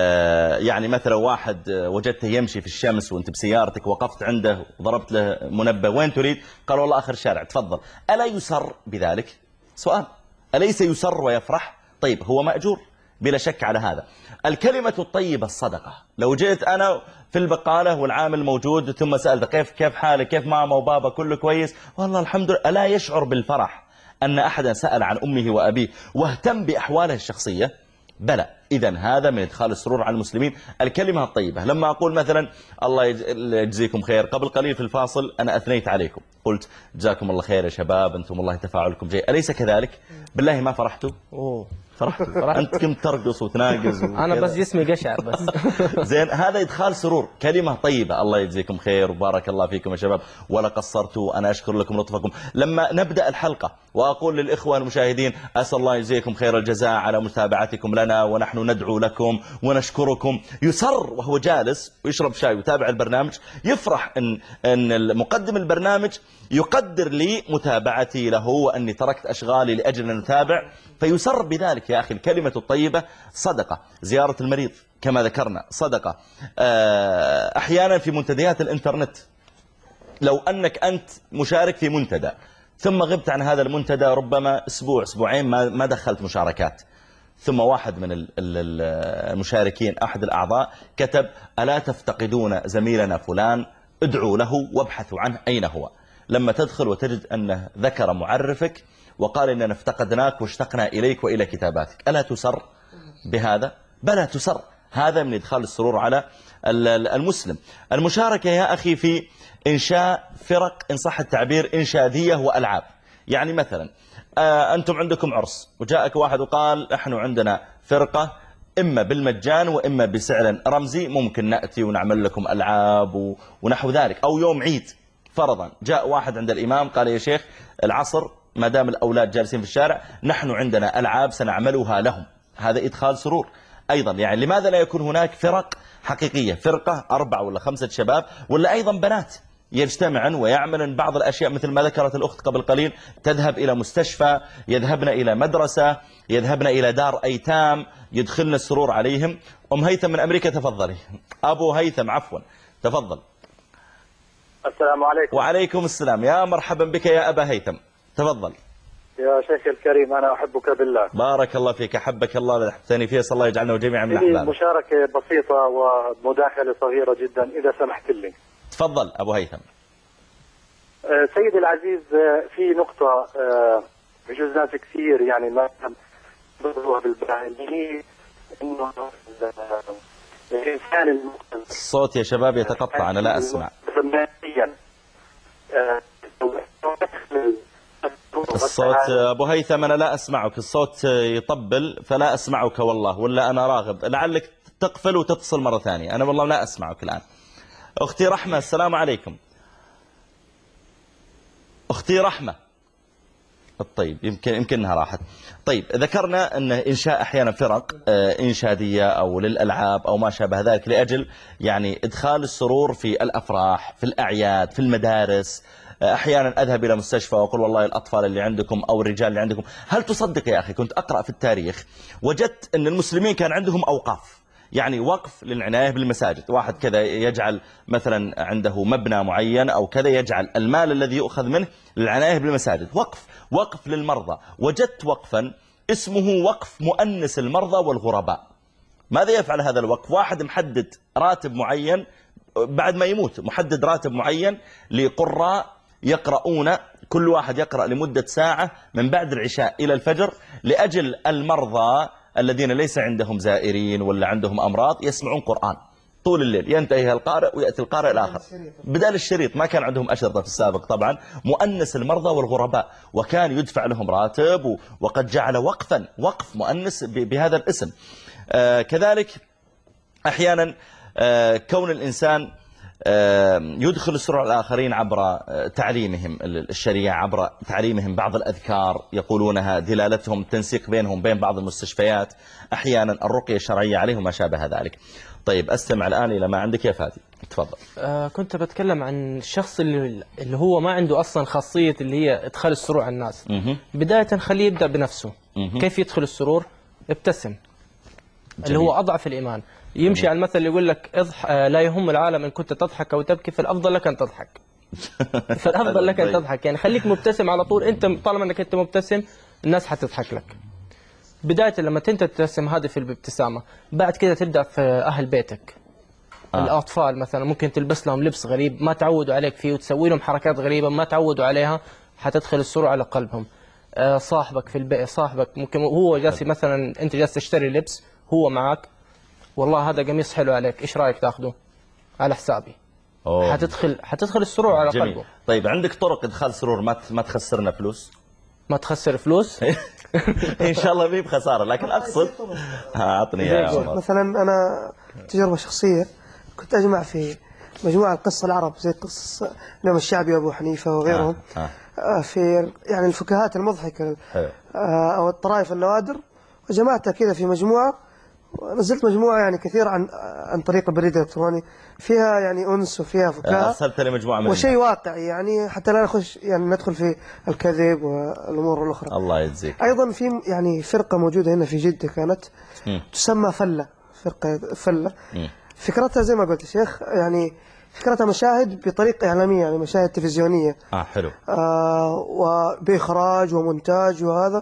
يعني مثلا واحد وجدته يمشي في الشمس وانت بسيارتك وقفت عنده وضربت له منبه، وين تريد؟ قال والله آخر الشارع، تفضل. ألا يسر بذلك؟ سؤال، أليس يسر ويفرح؟ طيب هو مأجور بلا شك على هذا. الكلمة الطيبة الصدقة. لو جئت أنا في البقالة والعامل موجود، ثم سألته كيف كيف حالك، كيف ماما وبابا، كله كويس، والله الحمد لله، ألا يشعر بالفرح أن أحدا سأل عن أمه وأبيه واهتم بأحواله الشخصية؟ بلى. إذن هذا من إدخال السرور على المسلمين. الكلمة الطيبة، لما أقول مثلا الله يجزيكم خير، قبل قليل في الفاصل أنا أثنيت عليكم، قلت جزاكم الله خير يا شباب، أنتم والله تفاعلكم جيد، أليس كذلك؟ بالله ما فرحتوا؟ أوه فرحت. أنت كنت ترقص وتناقز أنا بس جسمي قشعر بس. زين، هذا إدخال سرور، كلمة طيبة، الله يجزيكم خير وبارك الله فيكم يا شباب ولا قصرتوا، أنا أشكر لكم لطفكم. لما نبدأ الحلقة وأقول للإخوة المشاهدين أسأل الله يجزيكم خير الجزاء على متابعتكم لنا، ونحن ندعو لكم ونشكركم، يسر وهو جالس ويشرب شاي ويتابع البرنامج، يفرح إن, إن المقدم البرنامج يقدر لي متابعتي له وأني تركت أشغالي لأجل أن نتابع، فيسر بذلك. يا أخي الكلمة الطيبة صدقة، زيارة المريض كما ذكرنا صدقة، أحيانا في منتديات الإنترنت، لو أنك أنت مشارك في منتدى ثم غبت عن هذا المنتدى ربما أسبوع أسبوعين ما ما دخلت مشاركات، ثم واحد من المشاركين أحد الأعضاء كتب ألا تفتقدون زميلنا فلان، ادعوا له وابحثوا عنه أين هو. لما تدخل وتجد أنه ذكر معرفك وقال إننا افتقدناك واشتقنا إليك وإلى كتاباتك، ألا تسر بهذا؟ بلى تسر. هذا من إدخال السرور على المسلم. المشاركة يا أخي في إنشاء فرق إن صح التعبير إنشادية وألعاب. يعني مثلا أنتم عندكم عرس وجاءك واحد وقال نحن عندنا فرقة إما بالمجان وإما بسعر رمزي، ممكن نأتي ونعمل لكم ألعاب ونحو ذلك. أو يوم عيد فرضا جاء واحد عند الإمام قال يا شيخ العصر ما دام الأولاد جالسين في الشارع نحن عندنا ألعاب سنعملها لهم. هذا إدخال سرور أيضا. يعني لماذا لا يكون هناك فرق حقيقية، فرقة أربعة ولا خمسة شباب ولا أيضا بنات يجتمعن ويعملن بعض الأشياء مثل ما ذكرت الأخت قبل قليل، تذهب إلى مستشفى، يذهبن إلى مدرسة، يذهبن إلى دار أيتام، يدخلن السرور عليهم. أم هيثم من أمريكا تفضلي. أبو هيثم عفوا تفضل. السلام عليكم. وعليكم السلام، يا مرحبا بك يا أبا هيثم، تفضل. يا شيخ الكريم أنا أحبك بالله. بارك الله فيك، أحبك الله لا أحبتني فيه، صلى الله يجعلنا جميعا من أحبابه. مشاركة بسيطة ومداخلة صغيرة جدا إذا سمحت لي. تفضل أبو هيثم. سيدي العزيز، في نقطة بجوز ناس كثير يعني ما بيضروها بالبال، هي إنه الإنسان الصوت يا شباب يتقطع، أنا لا أسمع. الصوت أبو هيثم أنا لا أسمعك، الصوت يطبل فلا أسمعك والله، ولا أنا راغب، لعلك تقفل وتتصل مرة ثانية، أنا والله لا أسمعك الآن. أختي رحمة السلام عليكم. أختي رحمة. طيب يمكن يمكنها راحت. طيب ذكرنا أن إنشاء أحيانا فرق إنشادية أو للألعاب أو ما شابه ذلك لأجل يعني إدخال السرور في الأفراح، في الأعياد، في المدارس. أحيانا أذهب إلى مستشفى وأقول والله الأطفال اللي عندكم أو الرجال اللي عندكم، هل تصدق يا أخي كنت أقرأ في التاريخ وجدت أن المسلمين كان عندهم أوقاف، يعني وقف للعناية بالمساجد، واحد كذا يجعل مثلا عنده مبنى معين أو كذا يجعل المال الذي يؤخذ منه للعناية بالمساجد، وقف وقف للمرضى. وجدت وقفا اسمه وقف مؤنس المرضى والغرباء. ماذا يفعل هذا الوقف؟ واحد محدد راتب معين بعد ما يموت، محدد راتب معين لقراء يقرؤون، كل واحد يقرأ لمدة ساعة من بعد العشاء إلى الفجر لأجل المرضى الذين ليس عندهم زائرين ولا عندهم أمراض، يسمعون قرآن طول الليل، ينتهي القارئ ويأتي القارئ الآخر بدال الشريط. ما كان عندهم أشرطة في السابق طبعا. مؤنس المرضى والغرباء، وكان يدفع لهم راتب، وقد جعل وقفا وقف مؤنس بهذا الاسم. آه كذلك أحيانا آه كون الإنسان يدخل السرور على الآخرين عبر تعليمهم الشريعة، عبر تعليمهم بعض الأذكار يقولونها، دلالتهم تنسيق بينهم بين بعض المستشفيات، أحيانا الرقية الشرعية عليهم ما شابه ذلك. طيب أستمع الآن إلى ما عندك يا فادي، تفضل. آه كنت بتكلم عن الشخص اللي, اللي هو ما عنده أصلا خاصية اللي هي إدخال السرور على الناس. م- بداية خليه يبدأ بنفسه. م- كيف يدخل السرور؟ ابتسم. جميل. اللي هو أضعف الإيمان. يمشي جميل. على المثل اللي يقول لك اضح... لا يهم العالم إن كنت تضحك أو تبكي، فالأفضل لك أن تضحك. فالأفضل لك أن تضحك، يعني خليك مبتسم على طول. أنت طالما أنك أنت مبتسم الناس حتضحك لك. بداية لما أنت تبتسم هذه في الابتسامة، بعد كده تبدأ في أهل بيتك، آه. الأطفال مثلا ممكن تلبس لهم لبس غريب ما تعودوا عليك فيه وتسوي لهم حركات غريبة ما تعودوا عليها، حتدخل السرور على قلبهم. آه صاحبك في البيت، صاحبك ممكن هو جالس مثلا أنت جالس تشتري لبس هو معك، والله هذا قميص حلو عليك، إيش رأيك تاخده على حسابي؟ أوه. حتدخل حتدخل السرور على جميل. قلبه. طيب عندك طرق إدخال سرور ما ما تخسرنا فلوس؟ ما تخسر فلوس؟ إن شاء الله مي بخسارة، لكن أقصد أعطني يا عمر. مثلا أنا تجربة شخصية، كنت أجمع في مجموعة القصة العرب زي قصص الإمام الشعبي وأبو حنيفة وغيرهم آه. آه. في يعني الفكاهات المضحكة آه. أو الطرائف النوادر، وجمعتها كذا في مجموعة، نزلت مجموعة يعني كثير عن عن طريق البريد الإلكتروني، فيها يعني أنس وفيها فكاهة، أرسلت لي مجموعة من وشيء واقعي يعني حتى لا نخش يعني ندخل في الكذب والأمور الأخرى. الله يجزيك. أيضا في يعني فرقة موجودة هنا في جدة كانت م. تسمى فلة، فرقة فلة. م. فكرتها زي ما قلت يا شيخ يعني فكرتها مشاهد بطريقة إعلامية، يعني مشاهد تلفزيونية. آه حلو. آه وبإخراج ومونتاج، وهذا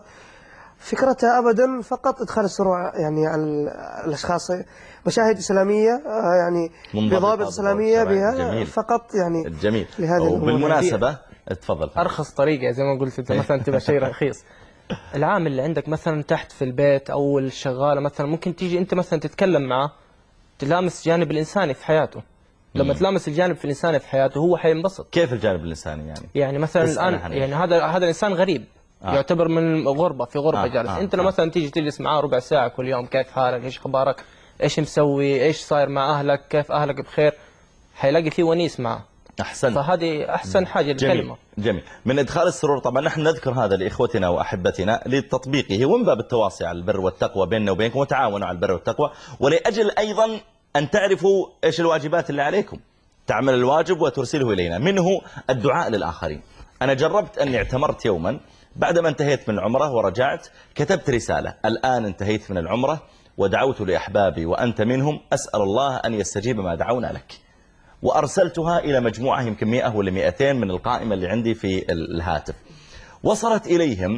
فكرتها أبدا فقط إدخال السرور يعني على الأشخاص، مشاهد إسلامية يعني بضابط إسلامية بها جميل. فقط يعني جميل. وبالمناسبة تفضل. أرخص طريقة زي ما قلت أنت مثلا تبغى شيء رخيص، العامل اللي عندك مثلا تحت في البيت أو الشغالة مثلا ممكن تيجي أنت مثلا تتكلم معه، تلامس جانب الإنساني في حياته. لما مم. تلامس الجانب في الإنساني في حياته هو حينبسط. كيف الجانب الإنساني يعني؟ يعني مثلا الآن يعني هذا هذا الإنسان غريب آه. يعتبر من غربة في غربة آه. جالس آه. أنت لو مثلا تيجي تجلس معاه ربع ساعة كل يوم، كيف حالك، إيش أخبارك، إيش مسوي، إيش صاير مع أهلك، كيف أهلك بخير، حيلاقي فيه ونيس معه. أحسن. فهذه أحسن حاجة للكلمة. جميل. من إدخال السرور طبعا نحن نذكر هذا لإخوتنا وأحبتنا لتطبيقه ومن باب التواصي على البر والتقوى بيننا وبينكم وتعاونوا على البر والتقوى، ولأجل أيضا أن تعرفوا إيش الواجبات اللي عليكم. تعمل الواجب وترسله إلينا، منه الدعاء للآخرين. أنا جربت أني اعتمرت يوما بعدما انتهيت من العمرة ورجعت، كتبت رسالة: الآن انتهيت من العمرة ودعوت لأحبابي وأنت منهم، أسأل الله أن يستجيب ما دعونا لك. وأرسلتها إلى مجموعة يمكن مئة ولا مئتين من القائمة اللي عندي في الهاتف. وصلت إليهم،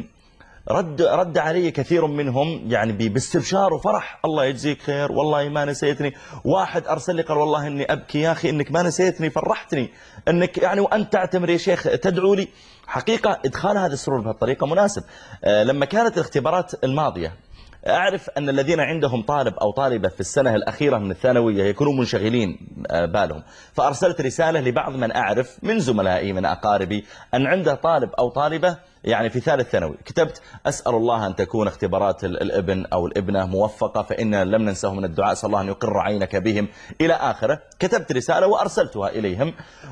رد رد علي كثير منهم يعني باستبشار وفرح: الله يجزيك خير، والله ما نسيتني. واحد أرسل لي قال: والله إني أبكي يا أخي إنك ما نسيتني، فرحتني إنك يعني وأنت تعتمر يا شيخ تدعو لي. حقيقة إدخال هذا السرور بهالطريقة مناسب. آه لما كانت الاختبارات الماضية أعرف أن الذين عندهم طالب أو طالبة في السنة الأخيرة من الثانوية يكونوا منشغلين بالهم، فأرسلت رسالة لبعض من أعرف من زملائي من أقاربي أن عنده طالب أو طالبة يعني في ثالث ثانوي، كتبت: أسأل الله أن تكون اختبارات الابن أو الابنة موفقة، فإن لم ننسه من الدعاء، أسأل الله أن يقر عينك بهم إلى آخره. كتبت رسالة وأرسلتها إليهم،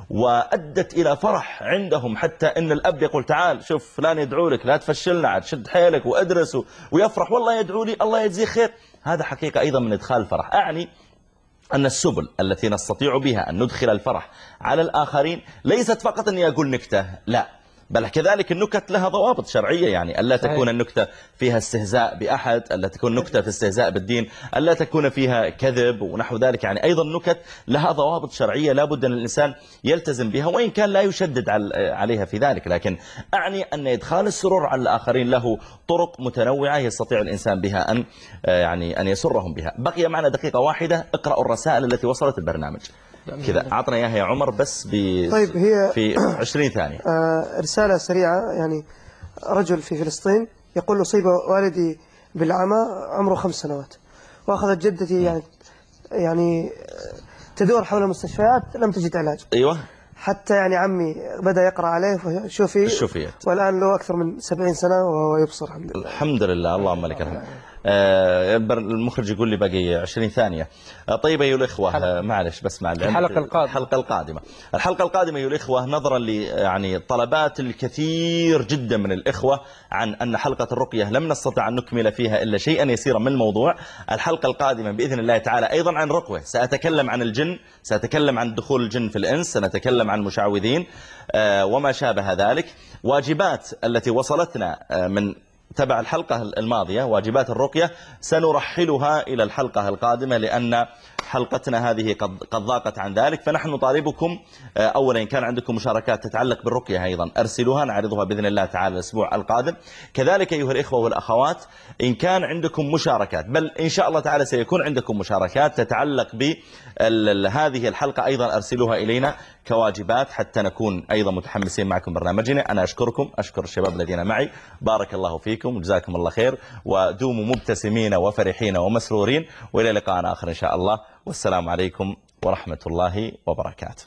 وأدت إلى فرح عندهم، حتى إن الأب يقول: تعال شوف فلان يدعو لك، لا تفشلنا، عاد شد حيلك وأدرس، ويفرح والله يدعو لي الله يجزيه خير. هذا حقيقة أيضا من إدخال الفرح. أعني أن السبل التي نستطيع بها أن ندخل الفرح على الآخرين ليست فقط أني أقول نكتة، لا، بل كذلك النكت لها ضوابط شرعية، يعني ألا تكون النكتة فيها استهزاء بأحد، ألا تكون نكتة في استهزاء بالدين، ألا تكون فيها كذب ونحو ذلك. يعني أيضا نكت لها ضوابط شرعية لا بد أن الإنسان يلتزم بها، وإن كان لا يشدد عليها في ذلك. لكن أعني أن إدخال السرور على الآخرين له طرق متنوعة يستطيع الإنسان بها أن يعني أن يسرهم بها. بقي معنا دقيقة واحدة، اقرأوا الرسائل التي وصلت البرنامج كذا. عطنا إياها يا عمر بس ب... طيب هي في عشرين ثانية. آه رسالة سريعة. يعني رجل في فلسطين يقول: أصيب والدي بالعمى عمره خمس سنوات، وأخذت جدتي يعني يعني تدور حول المستشفيات لم تجد علاج. أيوة. حتى يعني عمي بدأ يقرأ عليه فشوفي الشوفيات، والآن له أكثر من سبعين سنة وهو يبصر الحمد لله. الحمد لله، اللهم لك الحمد. المخرج يقول لي باقي عشرين ثانية. طيب أيها الإخوة، معلش بس مع الحلقة القادمة الحلقة القادمة الحلقة القادمة أيها الإخوة، نظرا ل يعني طلبات الكثير جدا من الإخوة عن أن حلقة الرقية لم نستطع أن نكمل فيها إلا شيئا يسيرا من الموضوع. الحلقة القادمة بإذن الله تعالى أيضا عن رقية، سأتكلم عن الجن، سأتكلم عن دخول الجن في الإنس، سنتكلم عن مشعوذين وما شابه ذلك. واجبات التي وصلتنا من تبع الحلقة الماضية، واجبات الرقية، سنرحلها إلى الحلقة القادمة، لأن حلقتنا هذه قد قد ضاقت عن ذلك، فنحن نطالبكم أولا إن كان عندكم مشاركات تتعلق بالرقية أيضا أرسلوها، نعرضها بإذن الله تعالى الأسبوع القادم. كذلك أيها الإخوة والأخوات إن كان عندكم مشاركات، بل إن شاء الله تعالى سيكون عندكم مشاركات تتعلق بهذه الحلقة أيضا أرسلوها إلينا كواجبات حتى نكون أيضا متحمسين معكم برنامجنا. أنا أشكركم، أشكر الشباب الذين معي، بارك الله فيكم وجزاكم الله خير، ودوموا مبتسمين وفرحين ومسرورين، وإلى لقاء آخر إن شاء الله، والسلام عليكم ورحمة الله وبركاته.